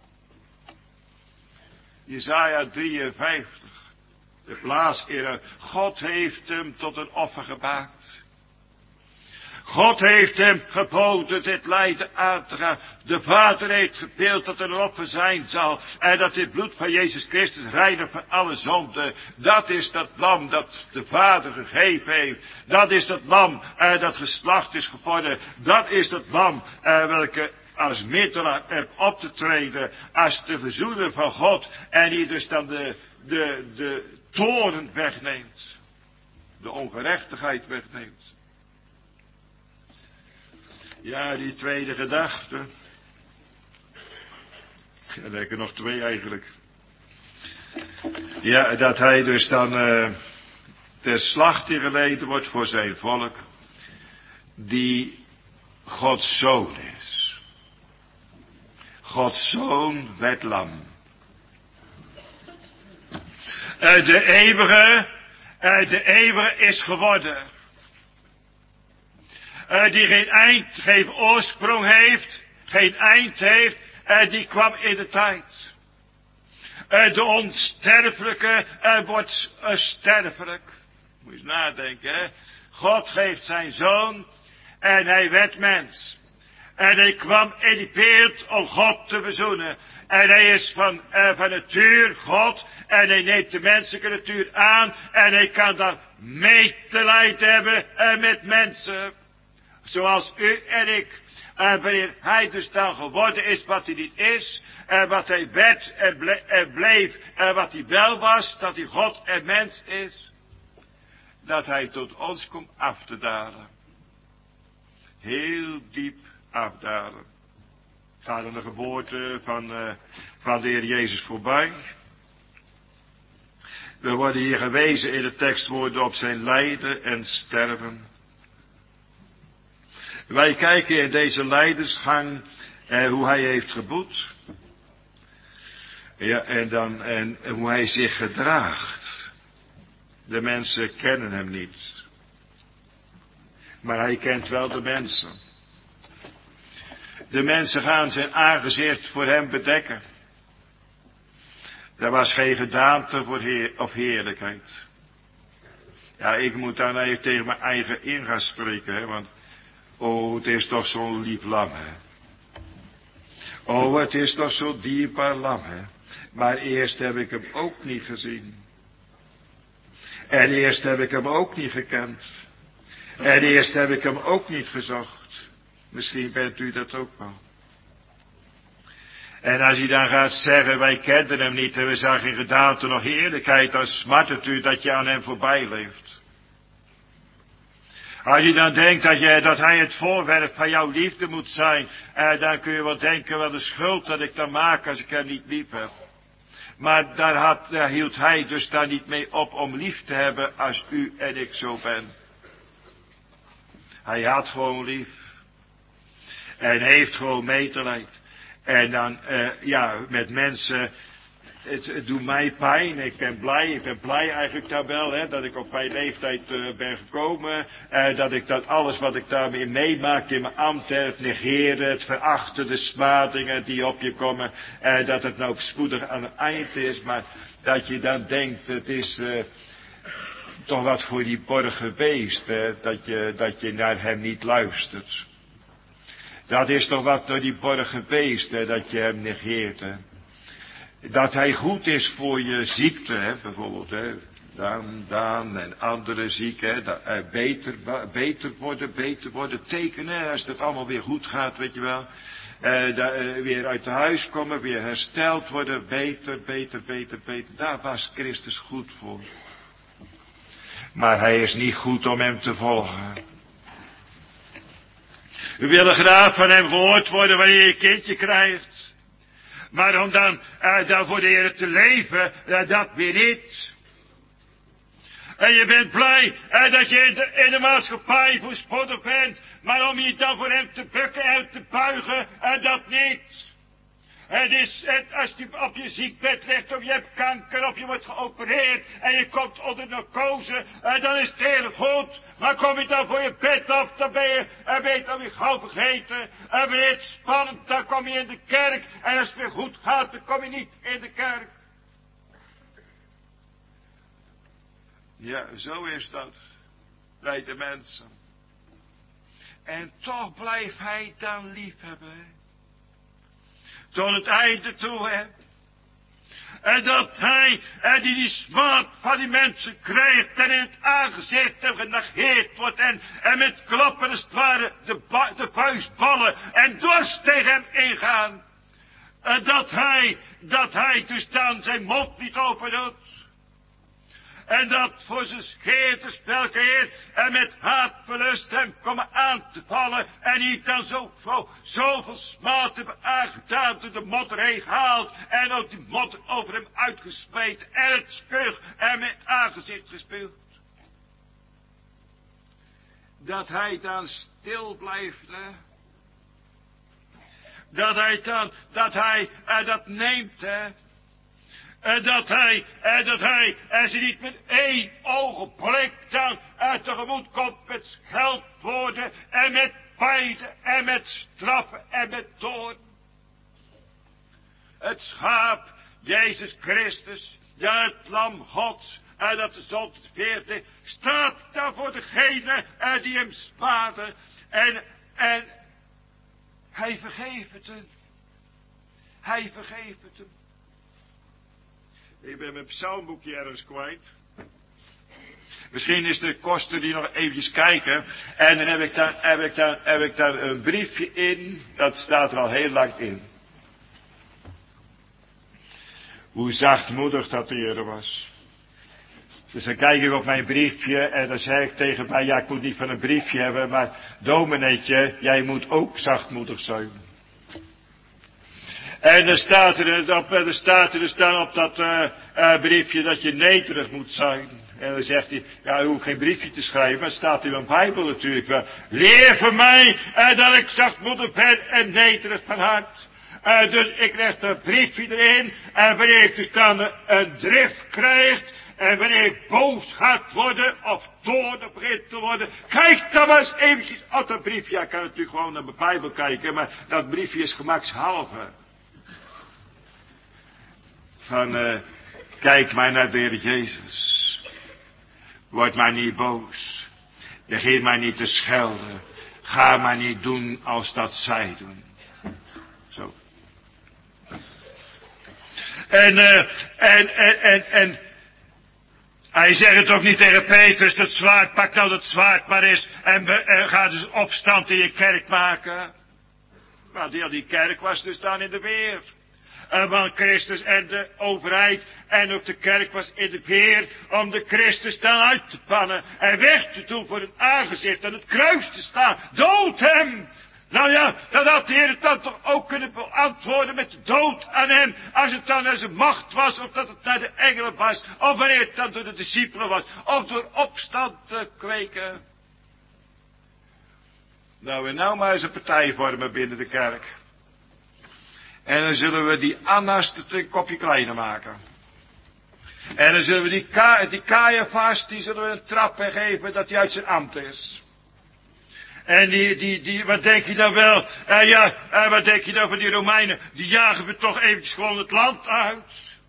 Jesaja drieënvijftig. De blaaskeer. God heeft hem tot een offer gemaakt. God heeft hem geboden dit lijden aan te gaan. De Vader heeft gebeeld dat er een offer zijn zal. En dat dit bloed van Jezus Christus reinigt van alle zonde. Dat is dat lam dat de Vader gegeven heeft. Dat is dat lam uh, dat geslacht is geworden. Dat is dat lam uh, welke als middelaar heb op te treden. Als de verzoener van God. En die dus dan de, de, de toorn wegneemt. De ongerechtigheid wegneemt. Ja, die tweede gedachte. Ja, er zijn nog twee eigenlijk. Ja, dat hij dus dan uh, ter slachte geleden wordt voor zijn volk. Die Gods zoon is. Gods zoon werd lam. Uh, de eeuwige, uh, de eeuwige is geworden. Uh, die geen eind, geen oorsprong heeft, geen eind heeft, uh, die kwam in de tijd. Uh, de onsterfelijke uh, wordt uh, sterfelijk. Moet je eens nadenken, hè. God geeft zijn zoon en hij werd mens. En hij kwam in die wereld om God te verzoenen. En hij is van, uh, van natuur God. En hij neemt de menselijke natuur aan. En hij kan dan medelijden hebben uh, met mensen. Zoals u en ik. En wanneer hij dus dan geworden is wat hij niet is. En wat hij werd en, ble en bleef. En wat hij wel was. Dat hij God en mens is. Dat hij tot ons komt af te dalen. Heel diep afdalen. Gaat aan de geboorte van, uh, van de Heer Jezus voorbij. We worden hier gewezen in de tekstwoorden op zijn lijden en sterven. Wij kijken in deze lijdensgang eh, hoe hij heeft geboet. Ja, en dan, en hoe hij zich gedraagt. De mensen kennen hem niet. Maar hij kent wel de mensen. De mensen gaan zijn aangezicht voor hem bedekken. Er was geen gedaante voor heer, of heerlijkheid. Ja, ik moet dan even tegen mijn eigen in gaan spreken, hè, want oh, het is toch zo'n lief lam, hè. Oh, het is toch zo'n dierbaar lam, hè. Maar eerst heb ik hem ook niet gezien. En eerst heb ik hem ook niet gekend. En eerst heb ik hem ook niet gezocht. Misschien bent u dat ook wel. En als hij dan gaat zeggen, wij kenden hem niet en we zagen in gedaante nog heerlijkheid, dan smart het u dat je aan hem voorbij leeft. Als je dan denkt dat, je, dat hij het voorwerp van jouw liefde moet zijn, eh, dan kun je wel denken, wat de schuld dat ik dan maak als ik hem niet lief heb. Maar daar, had, daar hield hij dus daar niet mee op om lief te hebben als u en ik zo ben. Hij had gewoon lief. En heeft gewoon medelijden. En dan, uh, ja, met mensen, het, het doet mij pijn. Ik ben blij, ik ben blij eigenlijk daar wel, hè, dat ik op mijn leeftijd uh, ben gekomen. Uh, dat ik dat alles wat ik daarmee meemaak in mijn ambt, hè, het negeren, het verachten, de smadingen die op je komen. Uh, dat het nou spoedig aan het eind is, maar dat je dan denkt, het is uh, toch wat voor die borg geweest, hè, dat je, dat je naar hem niet luistert. Dat is toch wat door die borg geweest, hè, dat je hem negeert. Hè. Dat hij goed is voor je ziekte, hè, bijvoorbeeld. Hè. Daan, Daan en andere zieken. Hè, dat, uh, beter, beter worden, beter worden. Tekenen, als het allemaal weer goed gaat, weet je wel. Uh, da, uh, weer uit huis komen, weer hersteld worden. Beter, beter, beter, beter. Daar was Christus goed voor. Maar hij is niet goed om hem te volgen. We willen graag van hem gehoord worden wanneer je een kindje krijgt. Maar om dan, uh, dan voor de Heer te leven, uh, dat weer niet. En je bent blij uh, dat je in de, in de maatschappij voorspoedig bent. Maar om je dan voor hem te bukken en te buigen, uh, dat niet. Het is, het, als je op je ziekbed ligt, of je hebt kanker, of je wordt geopereerd, en je komt onder narcose, en dan is het heel goed. Maar kom je dan voor je bed af, dan ben je, en ben je dan weer gauw vergeten. En weer het spannend, dan kom je in de kerk, en als het weer goed gaat, dan kom je niet in de kerk. Ja, zo is dat, bij de mensen. En toch blijft hij dan lief hebben. Tot het einde toe, hè. En dat hij, en die die smaad van die mensen krijgt en in het aangezicht en genegeerd wordt en, en met klappen als het ware de, de vuistballen en dorst tegen hem ingaan. En dat hij, dat hij dus dan zijn mond niet open doet. En dat voor zijn scheerte spel creëert en met haatbelust hem komen aan te vallen. En die dan zo, zo, zoveel smaad hebben aangedaan door de modder heen gehaald. En ook die modder over hem uitgesmeten en het spuug en met aangezicht gespuugd. Dat hij dan stil blijft, hè. Dat hij dan, dat hij uh, dat neemt, hè. En dat hij, en dat hij, en ze niet met één ogenblik dan uit tegemoet komt met scheldwoorden en met pijnen en met straffen en met toorn. Het schaap, Jezus Christus, ja het lam Gods, en dat de zon veerte, staat daar voor degene en die hem spaden. En, en, hij vergeeft het hem. Hij vergeeft het hem. Ik ben mijn psalmboekje ergens kwijt. Misschien is de koster die nog eventjes kijken. En dan heb ik daar, heb ik daar, heb ik daar een briefje in. Dat staat er al heel lang in. Hoe zachtmoedig dat de Heer was. Dus dan kijk ik op mijn briefje en dan zeg ik tegen mij, ja ik moet niet van een briefje hebben, maar domineetje, jij moet ook zachtmoedig zijn. En dan staat er, op, dan staat er dus dan op dat uh, uh, briefje dat je nederig moet zijn. En dan zegt hij, ja, je hoeft geen briefje te schrijven, maar het staat in mijn Bijbel natuurlijk wel. Leer van mij uh, dat ik zachtmoedig ben en nederig van hart. Uh, dus ik leg dat briefje erin. En wanneer ik dus dan een drift krijg. En wanneer ik boos gaat worden. Of toornig begint te worden. Kijk dan maar eens eventjes op dat briefje. Ja, ik kan natuurlijk gewoon naar mijn Bijbel kijken. Maar dat briefje is gemakshalve. Van, uh, kijk maar naar de Heer Jezus. Word maar niet boos. Begin maar niet te schelden. Ga maar niet doen als dat zij doen. Zo. En, uh, en, en, en, en. Hij zegt het ook niet tegen Petrus, dat zwaard, pak nou dat zwaard maar eens. En, en ga dus opstand in je kerk maken. Want heel die kerk was dus dan in de weer. Uh, van Christus en de overheid en ook de kerk was in de weer om de Christus dan uit te pannen en weg te doen voor het aangezicht aan het kruis te staan. Dood hem! Nou ja, dat had de Heer het dan toch ook kunnen beantwoorden met de dood aan hem, als het dan naar zijn macht was, of dat het naar de engelen was, of wanneer het dan door de discipelen was, of door opstand te kweken. Nou, en nou maar eens een partij vormen binnen de kerk. En dan zullen we die Anna's een kopje kleiner maken. En dan zullen we die, Ka die Caiaphas, die zullen we een trap geven dat hij uit zijn ambt is. En die, die, die, wat denk je dan wel? Uh, ja, uh, wat denk je dan van die Romeinen? Die jagen we toch eventjes gewoon het land uit.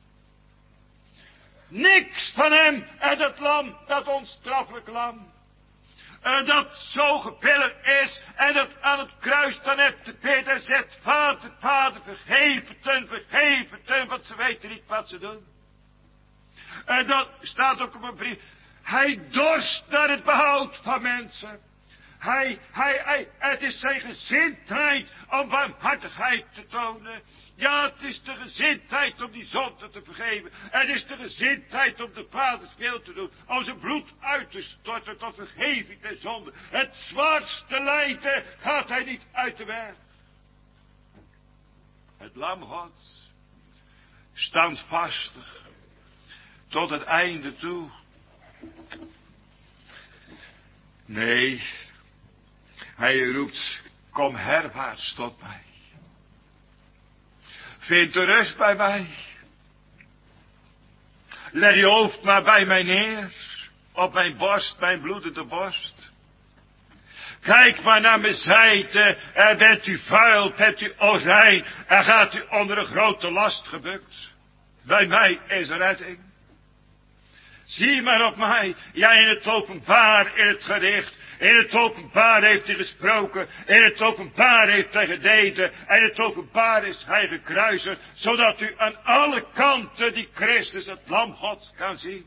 Niks van hem en dat lam, dat onstraffelijk lam. Uh, dat zo gepillerd is en dat aan het kruis dan hebt te bidden zegt, Vader, Vader, vergeef het hen, vergeef het hen, want ze weten niet wat ze doen. En dat staat ook op een brief. Hij dorst naar het behoud van mensen. Hij, hij, hij, het is zijn gezindheid om barmhartigheid te tonen. Ja, het is de gezindheid om die zonde te vergeven. Het is de gezindheid om de Vaders wil te doen. Om zijn bloed uit te storten tot vergeving der zonde. Het zwaarste lijden gaat hij niet uit de weg. Het lam Gods, standvastig, tot het einde toe. Nee, hij roept, kom herwaarts tot mij. Vind de rust bij mij. Leg je hoofd maar bij mij neer. Op mijn borst, mijn bloedende borst. Kijk maar naar mijn zijde. En bent u vuil, bent u onrein. En gaat u onder een grote last gebukt. Bij mij is redding. Zie maar op mij. Ja, in het openbaar, in het gericht. In het openbaar heeft hij gesproken. In het openbaar heeft hij gededen. En in het openbaar is hij gekruisigd. Zodat u aan alle kanten die Christus, het lam Gods, kan zien.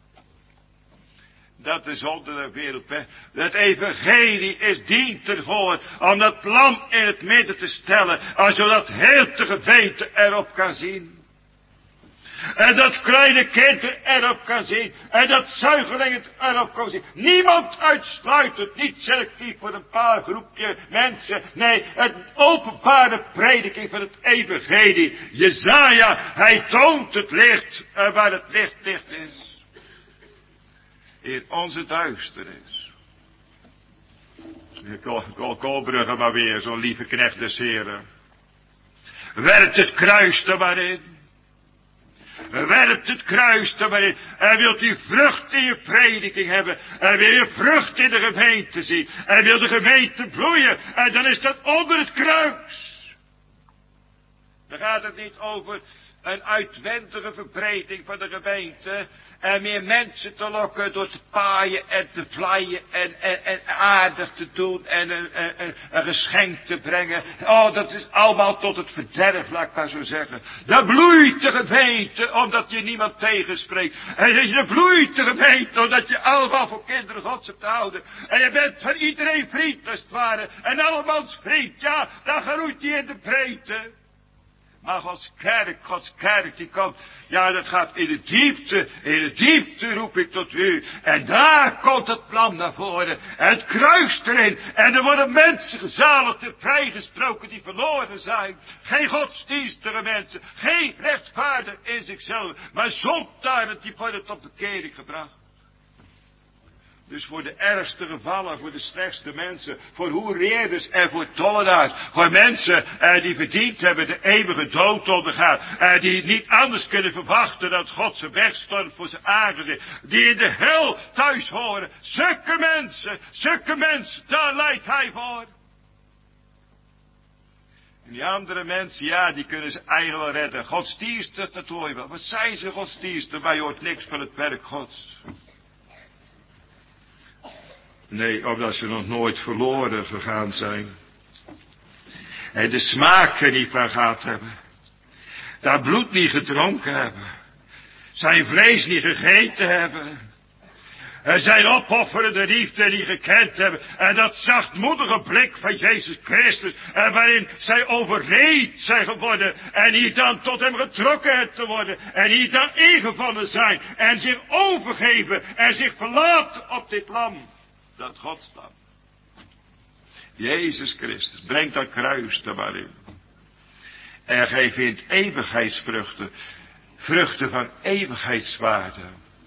Dat de zonde der wereld weg. Het evangelie is dient ervoor om dat lam in het midden te stellen. En zodat heel de gemeente erop kan zien. En dat kleine kind er erop kan zien. En dat zuigeling het erop kan zien. Niemand uitsluitend. Niet selectief voor een paar groepje mensen. Nee, het openbare prediking van het evangelie. Jezaja, hij toont het licht waar het licht licht is. In onze duisternis. Kol Kolbrugge maar weer, zo'n lieve knecht des Heren. Werpt het kruis er maar in. Werpt het kruis er maar in. En wilt u vrucht in je prediking hebben. En wil je vrucht in de gemeente zien. En wil de gemeente bloeien. En dan is dat onder het kruis. Dan gaat het niet over een uitwendige verbreding van de gemeente. En meer mensen te lokken door te paaien en te vlaaien en, en, en aardig te doen en een, een, een geschenk te brengen. Oh, dat is allemaal tot het verderf, laat ik maar zo zeggen. Dan bloeit de gemeente omdat je niemand tegenspreekt. En je bloeit de gemeente omdat je allemaal voor kinderen Gods hebt te houden. En je bent van iedereen vriend als het ware. En allemans vriend, ja, dan groeit hij in de breedte. Maar Gods kerk, Gods kerk, die komt, ja, dat gaat in de diepte, in de diepte roep ik tot u. En daar komt het lam naar voren, en het kruis erin, en er worden mensen gezaligd en vrijgesproken die verloren zijn. Geen godsdienstige mensen, geen rechtvaardig in zichzelf, maar zondaren die worden tot bekering gebracht. Dus voor de ergste gevallen, voor de slechtste mensen, voor hoereerders en voor tollenaars, voor mensen eh, die verdiend hebben de eeuwige dood te ondergaan, eh, die niet anders kunnen verwachten dat God ze wegstormt voor zijn aangezicht, die in de hel thuis horen, zulke mensen, zulke mensen, daar leidt hij voor. En die andere mensen, ja, die kunnen ze eigenlijk wel redden. Godsdienstig, dat hoor je wel. Wat zijn ze godsdienstig? Maar je hoort niks van het werk Gods. Nee, omdat ze nog nooit verloren gegaan zijn. En de smaak er niet van gehad hebben. Dat bloed niet gedronken hebben. Zijn vlees niet gegeten hebben. En zijn opofferende liefde niet gekend hebben. En dat zachtmoedige blik van Jezus Christus. En waarin zij overreed zijn geworden. En hier dan tot hem getrokken hebben te worden. En hier dan ingevallen zijn. En zich overgeven. En zich verlaten op dit lam. Dat Gods lam. Jezus Christus. Breng dat kruis er maar in. En gij vindt eeuwigheidsvruchten. Vruchten van eeuwigheidswaarde.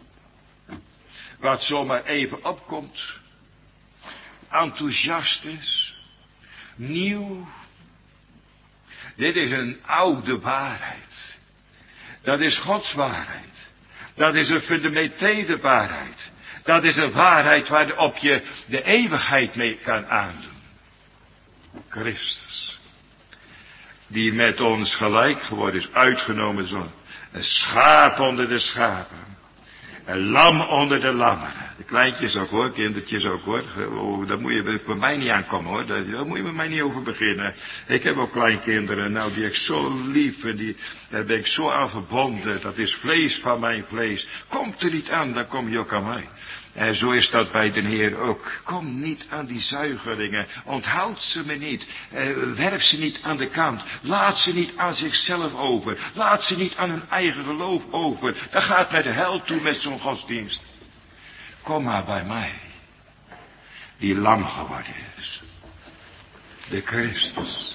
Wat zomaar even opkomt. Enthousiast is. Nieuw. Dit is een oude waarheid. Dat is Gods waarheid. Dat is een fundamentele waarheid. Dat is een waarheid waarop je de eeuwigheid mee kan aandoen. Christus. Die met ons gelijk geworden is. Uitgenomen zo'n een schaap onder de schapen. Een lam onder de lammen. De kleintjes ook hoor, kindertjes ook hoor. Oh, daar moet je bij mij niet aankomen hoor. Daar, daar moet je bij mij niet over beginnen. Ik heb ook kleinkinderen, nou die heb ik zo lief en die, daar ben ik zo aan verbonden. Dat is vlees van mijn vlees. Komt er niet aan, dan kom je ook aan mij. En zo is dat bij de Heer ook. Kom niet aan die zuigelingen. Onthoud ze me niet. Eh, werp ze niet aan de kant. Laat ze niet aan zichzelf over. Laat ze niet aan hun eigen geloof over. Dat gaat naar de hel toe met zo'n godsdienst. Kom maar bij mij. Die lam geworden is. De Christus.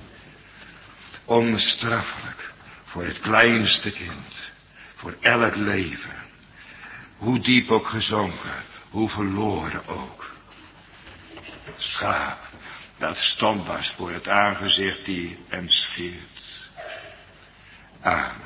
Onstraffelijk. Voor het kleinste kind. Voor elk leven. Hoe diep ook gezonken, hoe verloren ook. Schaap, dat stom was voor het aangezicht die hem scheert. Amen.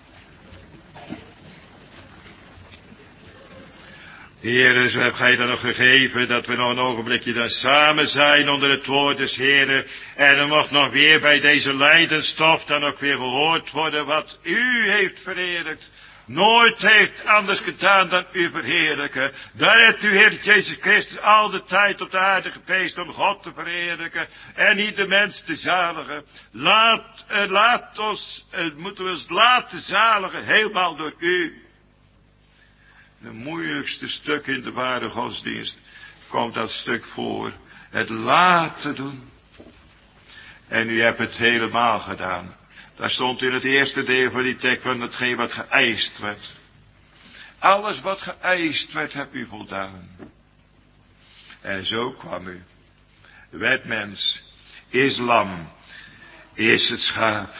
Heere, zo heb gij dan nog gegeven dat we nog een ogenblikje dan samen zijn onder het woord des Heeren. En er mocht nog weer bij deze lijdenstof dan ook weer gehoord worden wat u heeft verheerlijkt. Nooit heeft anders gedaan dan u verheerlijken. Daar heeft u, Heer Jezus Christus, al de tijd op de aarde geweest om God te verheerlijken. En niet de mens te zaligen. Laat, eh, laat ons, eh, moeten we ons laten zaligen, helemaal door u. Het moeilijkste stuk in de ware godsdienst komt dat stuk voor. Het laten doen. En u hebt het helemaal gedaan. Daar stond in het eerste deel van die tekst van hetgeen wat geëist werd. Alles wat geëist werd, heb u voldaan. En zo kwam u. Werd mens, is lam, is het schaap,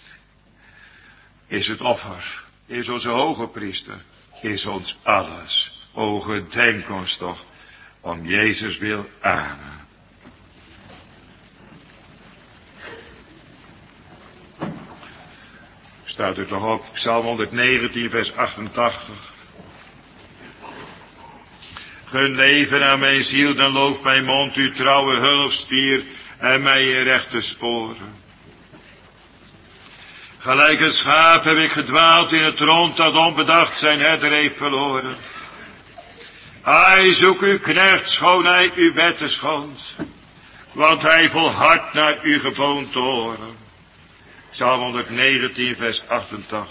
is het offer, is onze hoge priester, is ons alles. O, gedenk ons toch, om Jezus wil. Amen. Staat u toch op, Psalm honderdnegentien, vers achtentachtig. Gun leven aan mijn ziel, dan looft mijn mond uw trouwe hulpstier en mij in rechte sporen. Gelijk een schaap heb ik gedwaald in het rond dat onbedacht zijn herder heeft verloren. Hij zoekt uw knecht schoon hij uw wetten schoont, want hij volhardt naar uw geboon te horen. Psalm honderdnegentien, vers achtentachtig.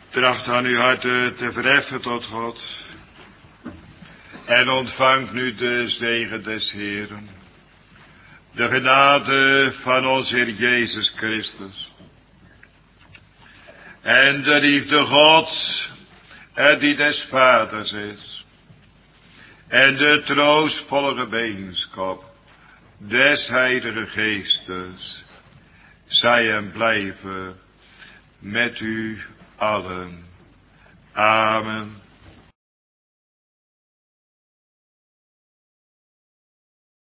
Tracht aan uw harten te verheffen tot God. En ontvangt nu de zegen des Heeren. De genade van ons Heer Jezus Christus. En de liefde Gods, en die des Vaders is. En de troostvolle gemeenschap des Heilige Geestes. Zij en blijven met u allen. Amen.